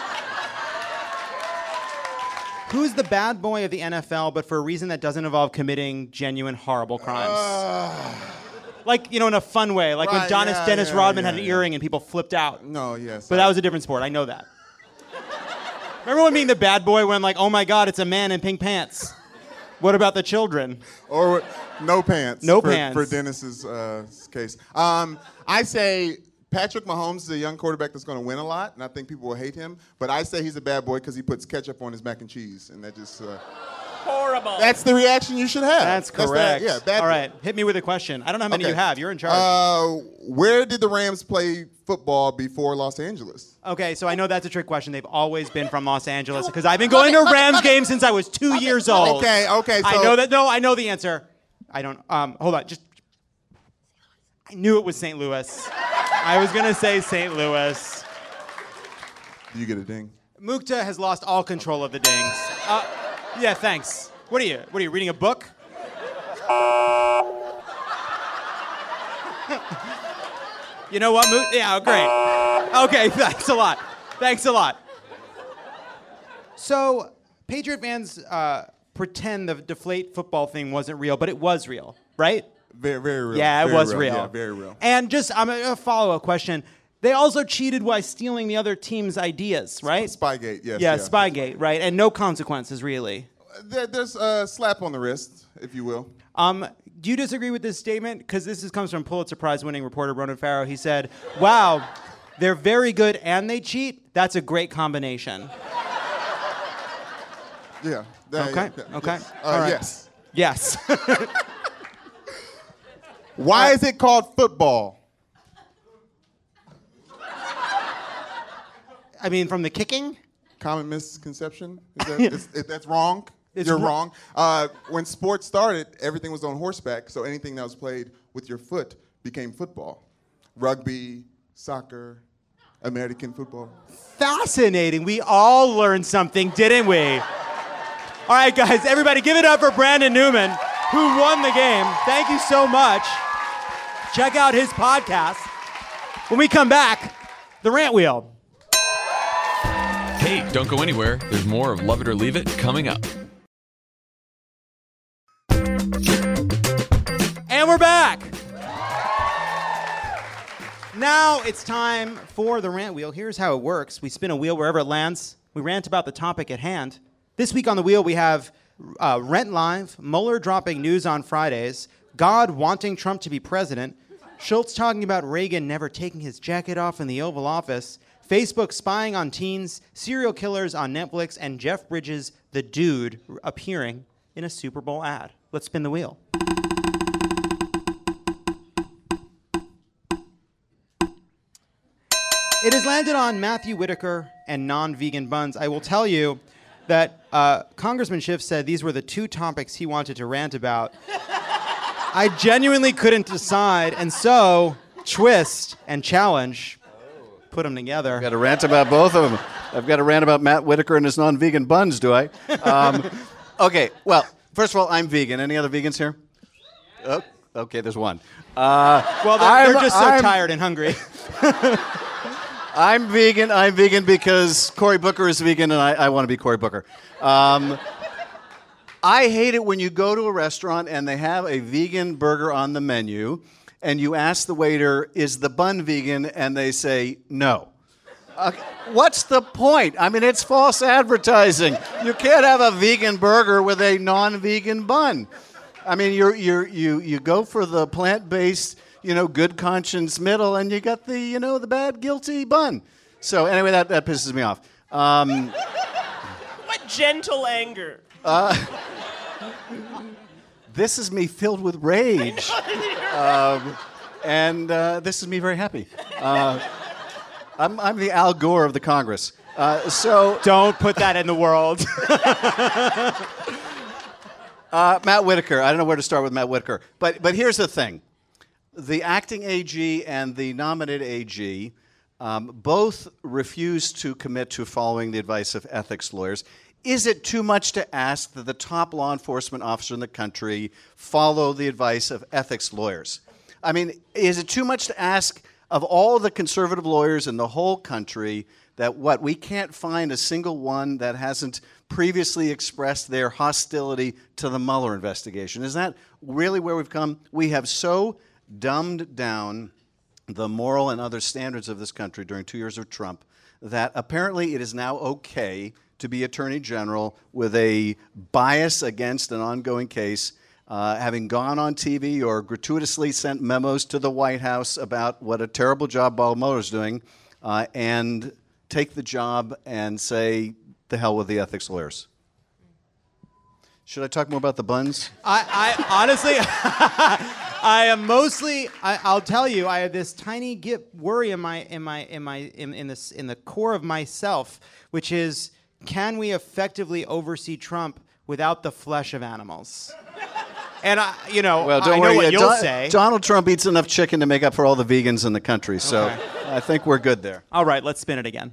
Who's the bad boy of the NFL, but for a reason that doesn't involve committing genuine, horrible crimes? Like, in a fun way. Like when Dennis Rodman had an earring and people flipped out. No, yes. But that was a different sport. I know that. Remember when being the bad boy when, like, oh my God, it's a man in pink pants? What about the children? Or no pants. No pants. For Dennis's case. I say Patrick Mahomes is a young quarterback that's going to win a lot, and I think people will hate him. But I say he's a bad boy because he puts ketchup on his mac and cheese, and that just... Horrible. That's the reaction you should have. That's correct. Bad All right, hit me with a question. I don't know how many you have. You're in charge. Where did the Rams play football before Los Angeles? Okay, so I know that's a trick question. They've always been from Los Angeles because I've been going to Rams games since I was 2 years old. Okay. So I know that. No, I know the answer. I don't. Hold on. I knew it was St. Louis. I was gonna say St. Louis. Do you get a ding? Mukta has lost all control of the dings. Yeah, thanks. What are you reading a book? You know what, Mukta? Yeah, great. Okay, thanks a lot. So, Patriot fans pretend the deflate football thing wasn't real, but it was real, right? Very, very real. Yeah, it was real. Yeah, very real. And just a follow-up question. They also cheated by stealing the other team's ideas, right? Spygate, yes. Yeah, Spygate, right? And no consequences, really. There's a slap on the wrist, if you will. Do you disagree with this statement? Because this comes from Pulitzer Prize-winning reporter Ronan Farrow. He said, wow, they're very good and they cheat. That's a great combination. Yeah. Okay. Yes. All right. Yes. Yes. Why is it called football? I mean, from the kicking? Common misconception. That's wrong. You're wrong. When sports started, everything was on horseback, so anything that was played with your foot became football. Rugby, soccer, American football. Fascinating. We all learned something, didn't we? All right, guys, everybody give it up for Brandon Newman, who won the game. Thank you so much. Check out his podcast. When we come back, the Rant Wheel. Hey, don't go anywhere. There's more of Love It or Leave It coming up. And we're back. Now it's time for the Rant Wheel. Here's how it works. We spin a wheel wherever it lands. We rant about the topic at hand. This week on the wheel, we have Rent Live, Mueller dropping news on Fridays, God wanting Trump to be president, Schultz talking about Reagan never taking his jacket off in the Oval Office, Facebook spying on teens, serial killers on Netflix, and Jeff Bridges, the dude, appearing in a Super Bowl ad. Let's spin the wheel. It has landed on Matthew Whitaker and non-vegan buns. I will tell you that Congressman Schiff said these were the two topics he wanted to rant about. I genuinely couldn't decide, and so Twist and Challenge put them together. I've got to rant about both of them. I've got to rant about Matt Whitaker and his non-vegan buns, do I? Okay, well, first of all, I'm vegan. Any other vegans here? Oh, okay, there's one. Well, they're just so tired and hungry. I'm vegan because Cory Booker is vegan, and I want to be Cory Booker. I hate it when you go to a restaurant and they have a vegan burger on the menu, and you ask the waiter, is the bun vegan? And they say, no. What's the point? I mean, it's false advertising. You can't have a vegan burger with a non-vegan bun. I mean, you go for the plant-based, good conscience middle, and you got the, the bad, guilty bun. So anyway, that pisses me off. What gentle anger. This is me filled with rage. And this is me very happy. I'm the Al Gore of the Congress. So don't put that in the world. Matt Whitaker. I don't know where to start with Matt Whitaker. But here's the thing. The acting AG and the nominated AG both refused to commit to following the advice of ethics lawyers. Is it too much to ask that the top law enforcement officer in the country follow the advice of ethics lawyers? I mean, is it too much to ask of all the conservative lawyers in the whole country that we can't find a single one that hasn't previously expressed their hostility to the Mueller investigation? Is that really where we've come? We have so dumbed down the moral and other standards of this country during 2 years of Trump that apparently it is now okay to be Attorney General with a bias against an ongoing case, having gone on TV or gratuitously sent memos to the White House about what a terrible job Bob Mueller's doing, and take the job and say, the hell with the ethics lawyers. Should I talk more about the buns? I honestly, I'll tell you, I have this tiny worry in the core of myself, which is, can we effectively oversee Trump without the flesh of animals? And well, don't I know worry, what you'll say. Donald Trump eats enough chicken to make up for all the vegans in the country, so okay. I think we're good there. All right, let's spin it again.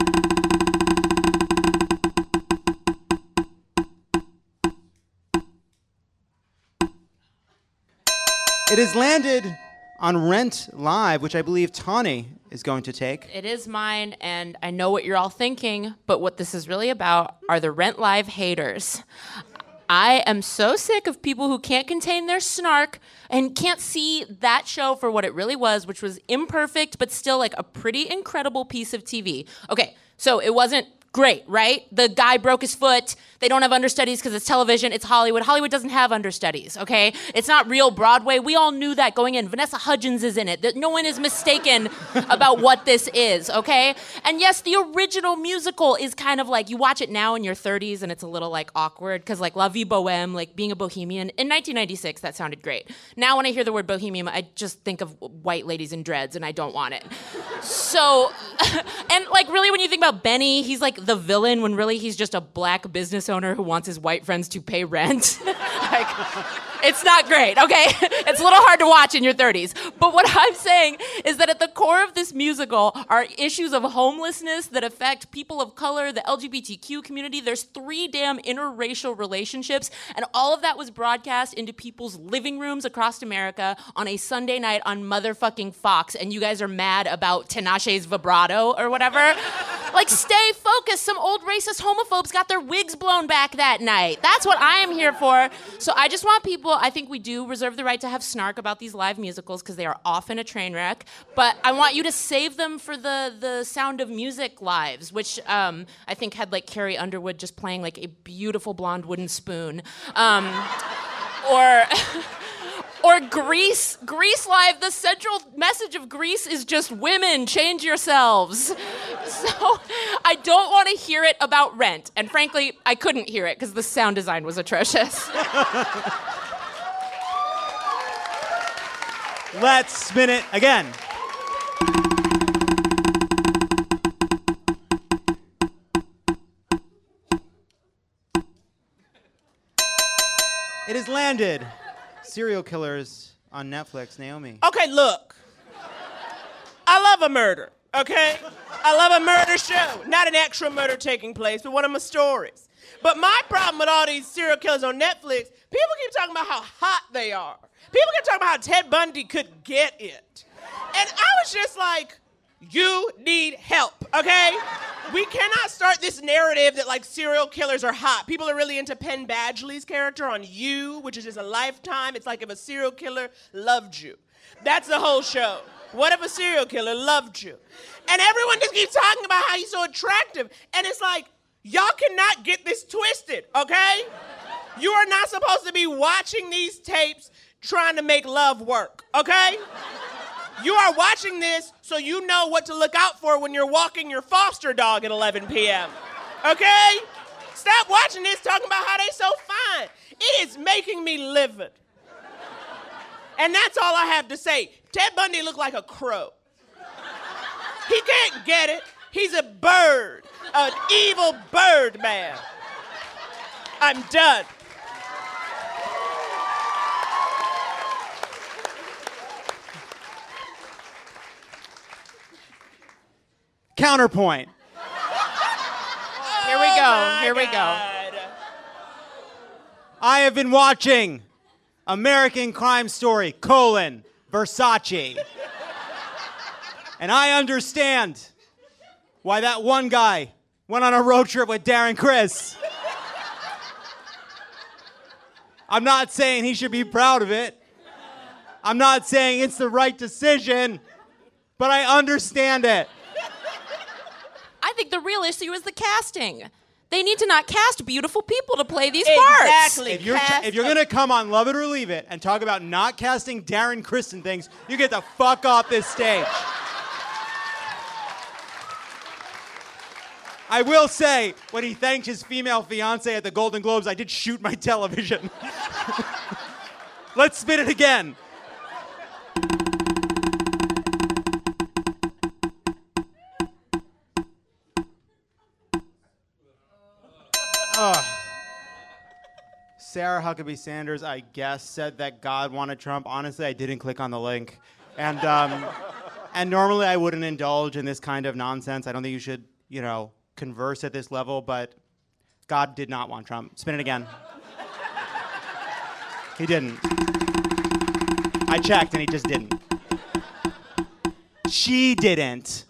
It has landed on Rent Live, which I believe Tawny is going to take. It is mine, and I know what you're all thinking, but what this is really about are the Rent Live haters. I am so sick of people who can't contain their snark and can't see that show for what it really was, which was imperfect, but still like a pretty incredible piece of TV. Okay, so it wasn't great, right? The guy broke his foot. They don't have understudies because it's television. It's Hollywood. Hollywood doesn't have understudies, okay? It's not real Broadway. We all knew that going in. Vanessa Hudgens is in it. No one is mistaken about what this is, okay? And yes, the original musical is kind of like, you watch it now in your 30s and it's a little like awkward because like La Vie Boheme, like being a bohemian. In 1996, that sounded great. Now when I hear the word bohemian, I just think of white ladies in dreads and I don't want it. So, and like really when you think about Benny, he's like the villain when really he's just a black business owner who wants his white friends to pay rent. Like, It's not great, okay? It's a little hard to watch in your 30s. But what I'm saying is that at the core of this musical are issues of homelessness that affect people of color, the LGBTQ community. There's 3 damn interracial relationships, and all of that was broadcast into people's living rooms across America on a Sunday night on motherfucking Fox, and you guys are mad about Tinashe's vibrato or whatever? Like, stay focused. Some old racist homophobes got their wigs blown back that night. That's what I am here for. So I just want people, I think we do reserve the right to have snark about these live musicals because they are often a train wreck, but I want you to save them for the Sound of Music lives, which I think had like Carrie Underwood just playing like a beautiful blonde wooden spoon. Or Grease Live, the central message of Grease is just women, change yourselves. So I don't want to hear it about Rent. And frankly, I couldn't hear it because the sound design was atrocious. Let's spin it again. It has landed. Serial Killers on Netflix. Naomi. Okay, look. I love a murder, okay? I love a murder show. Not an actual murder taking place, but one of my stories. But my problem with all these serial killers on Netflix, people keep talking about how hot they are. People keep talking about how Ted Bundy could get it. And I was just like, you need help, okay? We cannot start this narrative that like serial killers are hot. People are really into Penn Badgley's character on You, which is just a Lifetime. It's like if a serial killer loved you. That's the whole show. What if a serial killer loved you? And everyone just keeps talking about how he's so attractive. And it's like, y'all cannot get this twisted, okay? You are not supposed to be watching these tapes trying to make love work, okay? You are watching this so you know what to look out for when you're walking your foster dog at 11 p.m. Okay? Stop watching this talking about how they so fine. It is making me livid. And that's all I have to say. Ted Bundy looked like a crow. He can't get it. He's a bird, an evil bird man. I'm done. Counterpoint. Here we go. Here we go. I have been watching American Crime Story, Versace. And I understand why that one guy went on a road trip with Darren Criss. I'm not saying he should be proud of it. I'm not saying it's the right decision, but I understand it. I think the real issue is the casting. They need to not cast beautiful people to play these parts. Exactly. If you're going to come on Love It or Leave It and talk about not casting Darren Criss and things, you get the fuck off this stage. I will say, when he thanked his female fiance at the Golden Globes, I did shoot my television. Let's spin it again. Sarah Huckabee Sanders, I guess, said that God wanted Trump. Honestly, I didn't click on the link. And normally I wouldn't indulge in this kind of nonsense. I don't think you should, converse at this level, but God did not want Trump. Spin it again. He didn't. I checked and he just didn't. She didn't.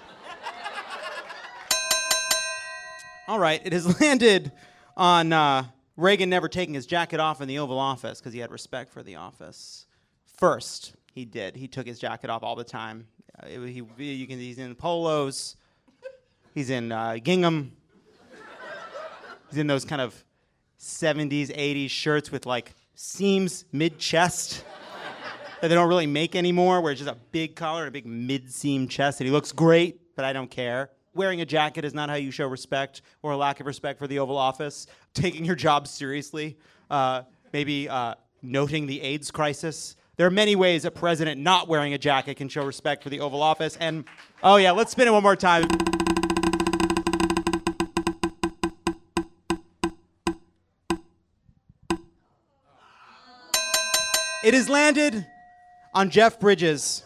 All right, it has landed on Reagan never taking his jacket off in the Oval Office because he had respect for the office. First, he did. He took his jacket off all the time. He's in polos. He's in gingham. He's in those kind of 70s, 80s shirts with like seams mid-chest that they don't really make anymore, where it's just a big collar and a big mid-seam chest. And he looks great, but I don't care. Wearing a jacket is not how you show respect or a lack of respect for the Oval Office. Taking your job seriously, maybe noting the AIDS crisis. There are many ways a president not wearing a jacket can show respect for the Oval Office. And, oh yeah, let's spin it one more time. It has landed on Jeff Bridges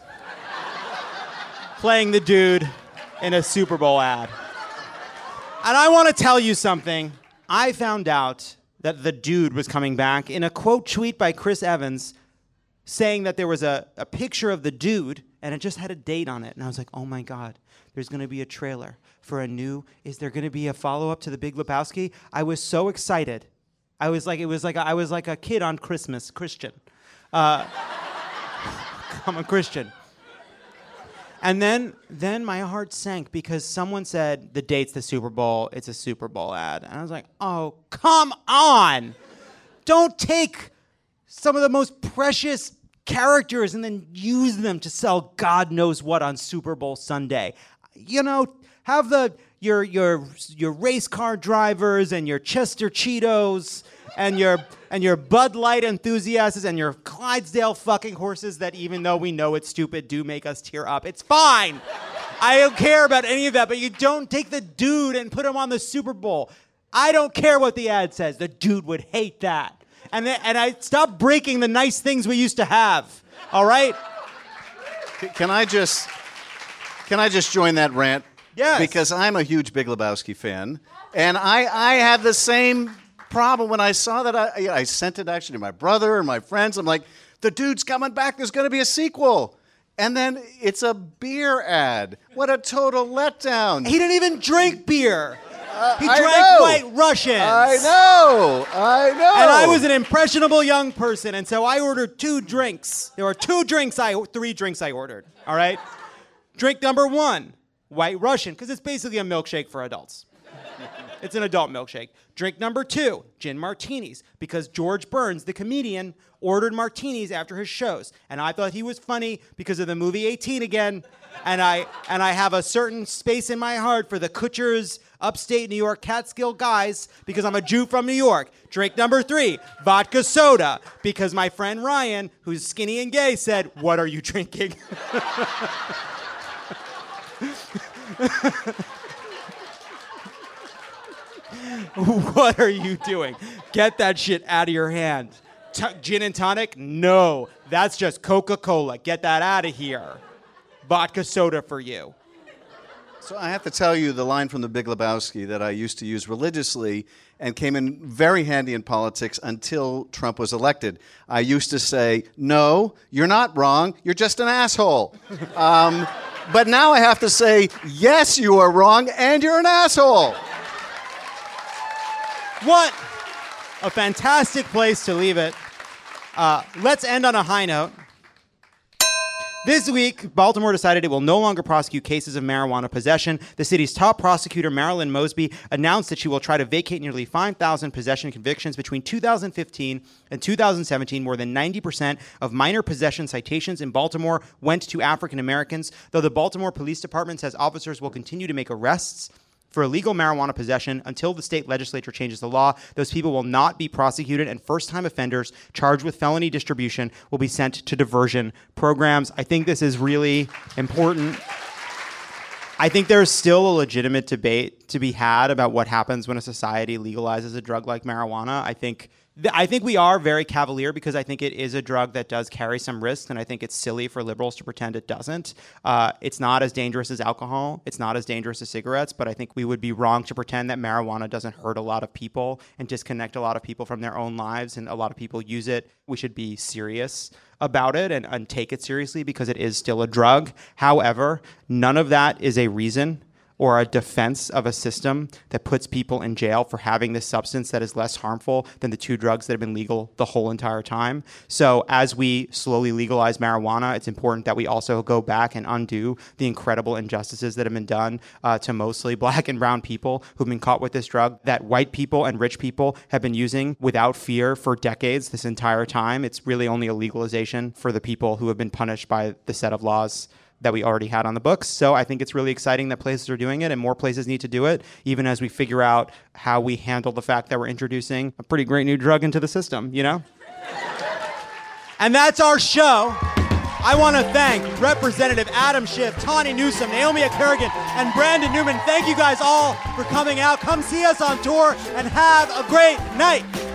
playing the dude in a Super Bowl ad. And I want to tell you something. I found out that the dude was coming back in a quote tweet by Chris Evans saying that there was a picture of the dude and it just had a date on it. And I was like, oh my God, there's going to be a trailer for is there going to be a follow-up to The Big Lebowski? I was so excited. I was like a kid on Christmas, Christian. I'm a Christian. And then my heart sank because someone said the date's the Super Bowl, it's a Super Bowl ad. And I was like, oh, come on. Don't take some of the most precious characters and then use them to sell God knows what on Super Bowl Sunday. You know, have your race car drivers and your Chester Cheetos and your Bud Light enthusiasts and your Clydesdale fucking horses that, even though we know it's stupid, do make us tear up. It's fine. I don't care about any of that, but you don't take the dude and put him on the Super Bowl. I don't care what the ad says. The dude would hate that. And I stop breaking the nice things we used to have. All right? Can I just join that rant? Yes. Because I'm a huge Big Lebowski fan, and I have the same problem when I saw that. I sent it actually to my brother and my friends. I'm like, the dude's coming back. There's going to be a sequel. And then it's a beer ad. What a total letdown. He didn't even drink beer. He I drank know. White Russians. I know. And I was an impressionable young person, and so I ordered 2 drinks. There were 3 drinks I ordered, all right? Drink number 1, White Russian, because it's basically a milkshake for adults. It's an adult milkshake. Drink number 2, gin martinis, because George Burns, the comedian, ordered martinis after his shows. And I thought he was funny because of the movie 18 again. And I have a certain space in my heart for the Kutcher's upstate New York Catskill guys because I'm a Jew from New York. Drink number 3, vodka soda, because my friend Ryan, who's skinny and gay, said, "What are you drinking?" What are you doing? Get that shit out of your hand. Gin and tonic? No, that's just Coca-Cola. Get that out of here. Vodka soda for you. So I have to tell you the line from The Big Lebowski that I used to use religiously and came in very handy in politics until Trump was elected. I used to say, no, you're not wrong. You're just an asshole. But now I have to say, yes, you are wrong and you're an asshole. What a fantastic place to leave it. Let's end on a high note. This week, Baltimore decided it will no longer prosecute cases of marijuana possession. The city's top prosecutor, Marilyn Mosby, announced that she will try to vacate nearly 5,000 possession convictions between 2015 and 2017. More than 90% of minor possession citations in Baltimore went to African Americans, though the Baltimore Police Department says officers will continue to make arrests for illegal marijuana possession until the state legislature changes the law. Those people will not be prosecuted, and first-time offenders charged with felony distribution will be sent to diversion programs. I think this is really important. I think there's still a legitimate debate to be had about what happens when a society legalizes a drug like marijuana. I think we are very cavalier because I think it is a drug that does carry some risks, and I think it's silly for liberals to pretend it doesn't. It's not as dangerous as alcohol. It's not as dangerous as cigarettes, but I think we would be wrong to pretend that marijuana doesn't hurt a lot of people and disconnect a lot of people from their own lives, and a lot of people use it. We should be serious about it and take it seriously because it is still a drug. However, none of that is a reason or a defense of a system that puts people in jail for having this substance that is less harmful than the 2 drugs that have been legal the whole entire time. So as we slowly legalize marijuana, it's important that we also go back and undo the incredible injustices that have been done to mostly black and brown people who've been caught with this drug that white people and rich people have been using without fear for decades this entire time. It's really only a legalization for the people who have been punished by the set of laws that we already had on the books. So I think it's really exciting that places are doing it and more places need to do it, even as we figure out how we handle the fact that we're introducing a pretty great new drug into the system, you know? And that's our show. I want to thank Representative Adam Schiff, Tawny Newsome, Naomi Kerrigan, and Brandon Newman. Thank you guys all for coming out. Come see us on tour and have a great night.